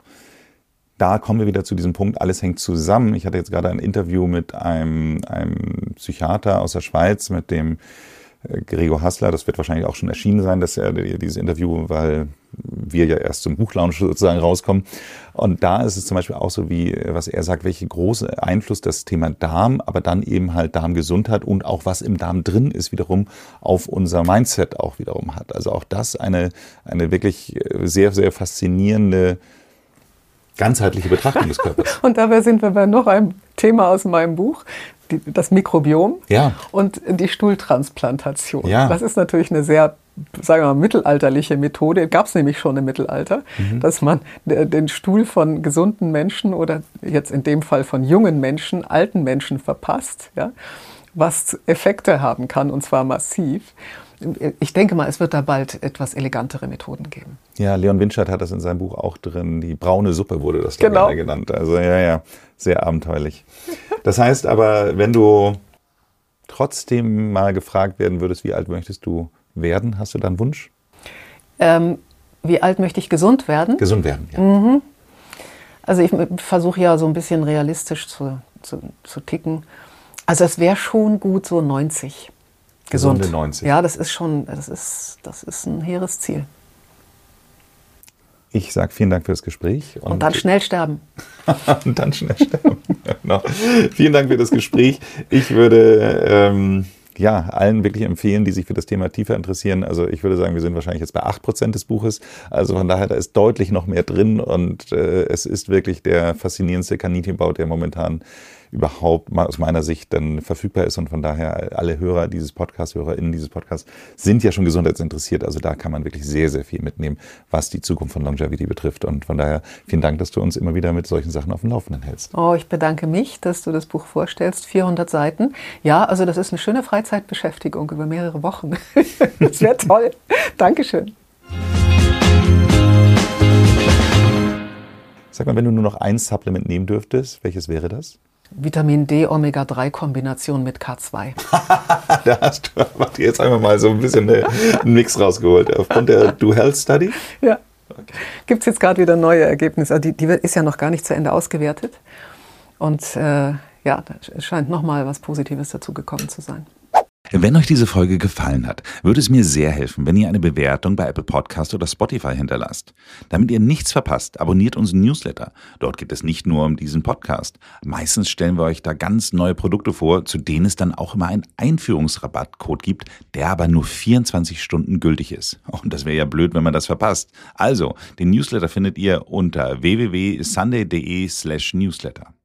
da kommen wir wieder zu diesem Punkt, alles hängt zusammen. Ich hatte jetzt gerade ein Interview mit einem, einem Psychiater aus der Schweiz, mit dem Gregor Hassler, das wird wahrscheinlich auch schon erschienen sein, dass er dieses Interview, weil wir ja erst zum Buchlaunch sozusagen rauskommen. Und da ist es zum Beispiel auch so, wie was er sagt, welche große Einfluss das Thema Darm, aber dann eben halt Darmgesundheit und auch was im Darm drin ist, wiederum auf unser Mindset auch wiederum hat. Also auch das eine, eine wirklich sehr, sehr faszinierende ganzheitliche Betrachtung des Körpers. Und dabei sind wir bei noch einem Thema aus meinem Buch, die, das Mikrobiom ja. und die Stuhltransplantation. Ja. Das ist natürlich eine sehr, sagen wir mal, mittelalterliche Methode. Gab es nämlich schon im Mittelalter, mhm. dass man den Stuhl von gesunden Menschen oder jetzt in dem Fall von jungen Menschen, alten Menschen verpasst, ja, was Effekte haben kann, und zwar massiv. Ich denke mal, es wird da bald etwas elegantere Methoden geben. Ja, Leon Winscheid hat das in seinem Buch auch drin. Die braune Suppe wurde das genau. gerne genannt. Also ja, ja, sehr abenteuerlich. Das heißt aber, wenn du trotzdem mal gefragt werden würdest, wie alt möchtest du werden, hast du da einen Wunsch? Ähm, wie alt möchte ich gesund werden? Gesund werden, ja. Mhm. Also ich versuche ja so ein bisschen realistisch zu, zu, zu ticken. Also es wäre schon gut, so neunzig. Gesund. Gesunde neunzig. Ja, das ist schon, das ist, das ist ein hehres Ziel. Ich sage vielen Dank für das Gespräch. Und, und dann schnell sterben. und dann schnell sterben. Genau. Vielen Dank für das Gespräch. Ich würde ähm, ja, allen wirklich empfehlen, die sich für das Thema tiefer interessieren. Also ich würde sagen, wir sind wahrscheinlich jetzt bei acht Prozent des Buches. Also von daher, da ist deutlich noch mehr drin. Und äh, es ist wirklich der faszinierendste Kaninchenbau, der momentan überhaupt mal aus meiner Sicht dann verfügbar ist, und von daher alle Hörer dieses Podcasts, HörerInnen dieses Podcasts sind ja schon gesundheitsinteressiert, also da kann man wirklich sehr, sehr viel mitnehmen, was die Zukunft von Longevity betrifft, und von daher vielen Dank, dass du uns immer wieder mit solchen Sachen auf dem Laufenden hältst. Oh, ich bedanke mich, dass du das Buch vorstellst, vierhundert Seiten. Ja, also das ist eine schöne Freizeitbeschäftigung über mehrere Wochen. Das wäre toll. Dankeschön. Sag mal, wenn du nur noch ein Supplement nehmen dürftest, welches wäre das? Vitamin D Omega drei Kombination mit K zwei. Da hast du jetzt einfach mal so ein bisschen einen Mix rausgeholt. Aufgrund der Do Health Study? Ja. Okay. Gibt es jetzt gerade wieder neue Ergebnisse. Die, die ist ja noch gar nicht zu Ende ausgewertet. Und äh, ja, da scheint nochmal was Positives dazu gekommen zu sein. Wenn euch diese Folge gefallen hat, würde es mir sehr helfen, wenn ihr eine Bewertung bei Apple Podcast oder Spotify hinterlasst. Damit ihr nichts verpasst, abonniert unseren Newsletter. Dort geht es nicht nur um diesen Podcast. Meistens stellen wir euch da ganz neue Produkte vor, zu denen es dann auch immer einen Einführungsrabattcode gibt, der aber nur vierundzwanzig Stunden gültig ist. Und das wäre ja blöd, wenn man das verpasst. Also, den Newsletter findet ihr unter w w w punkt sunday punkt de slash newsletter.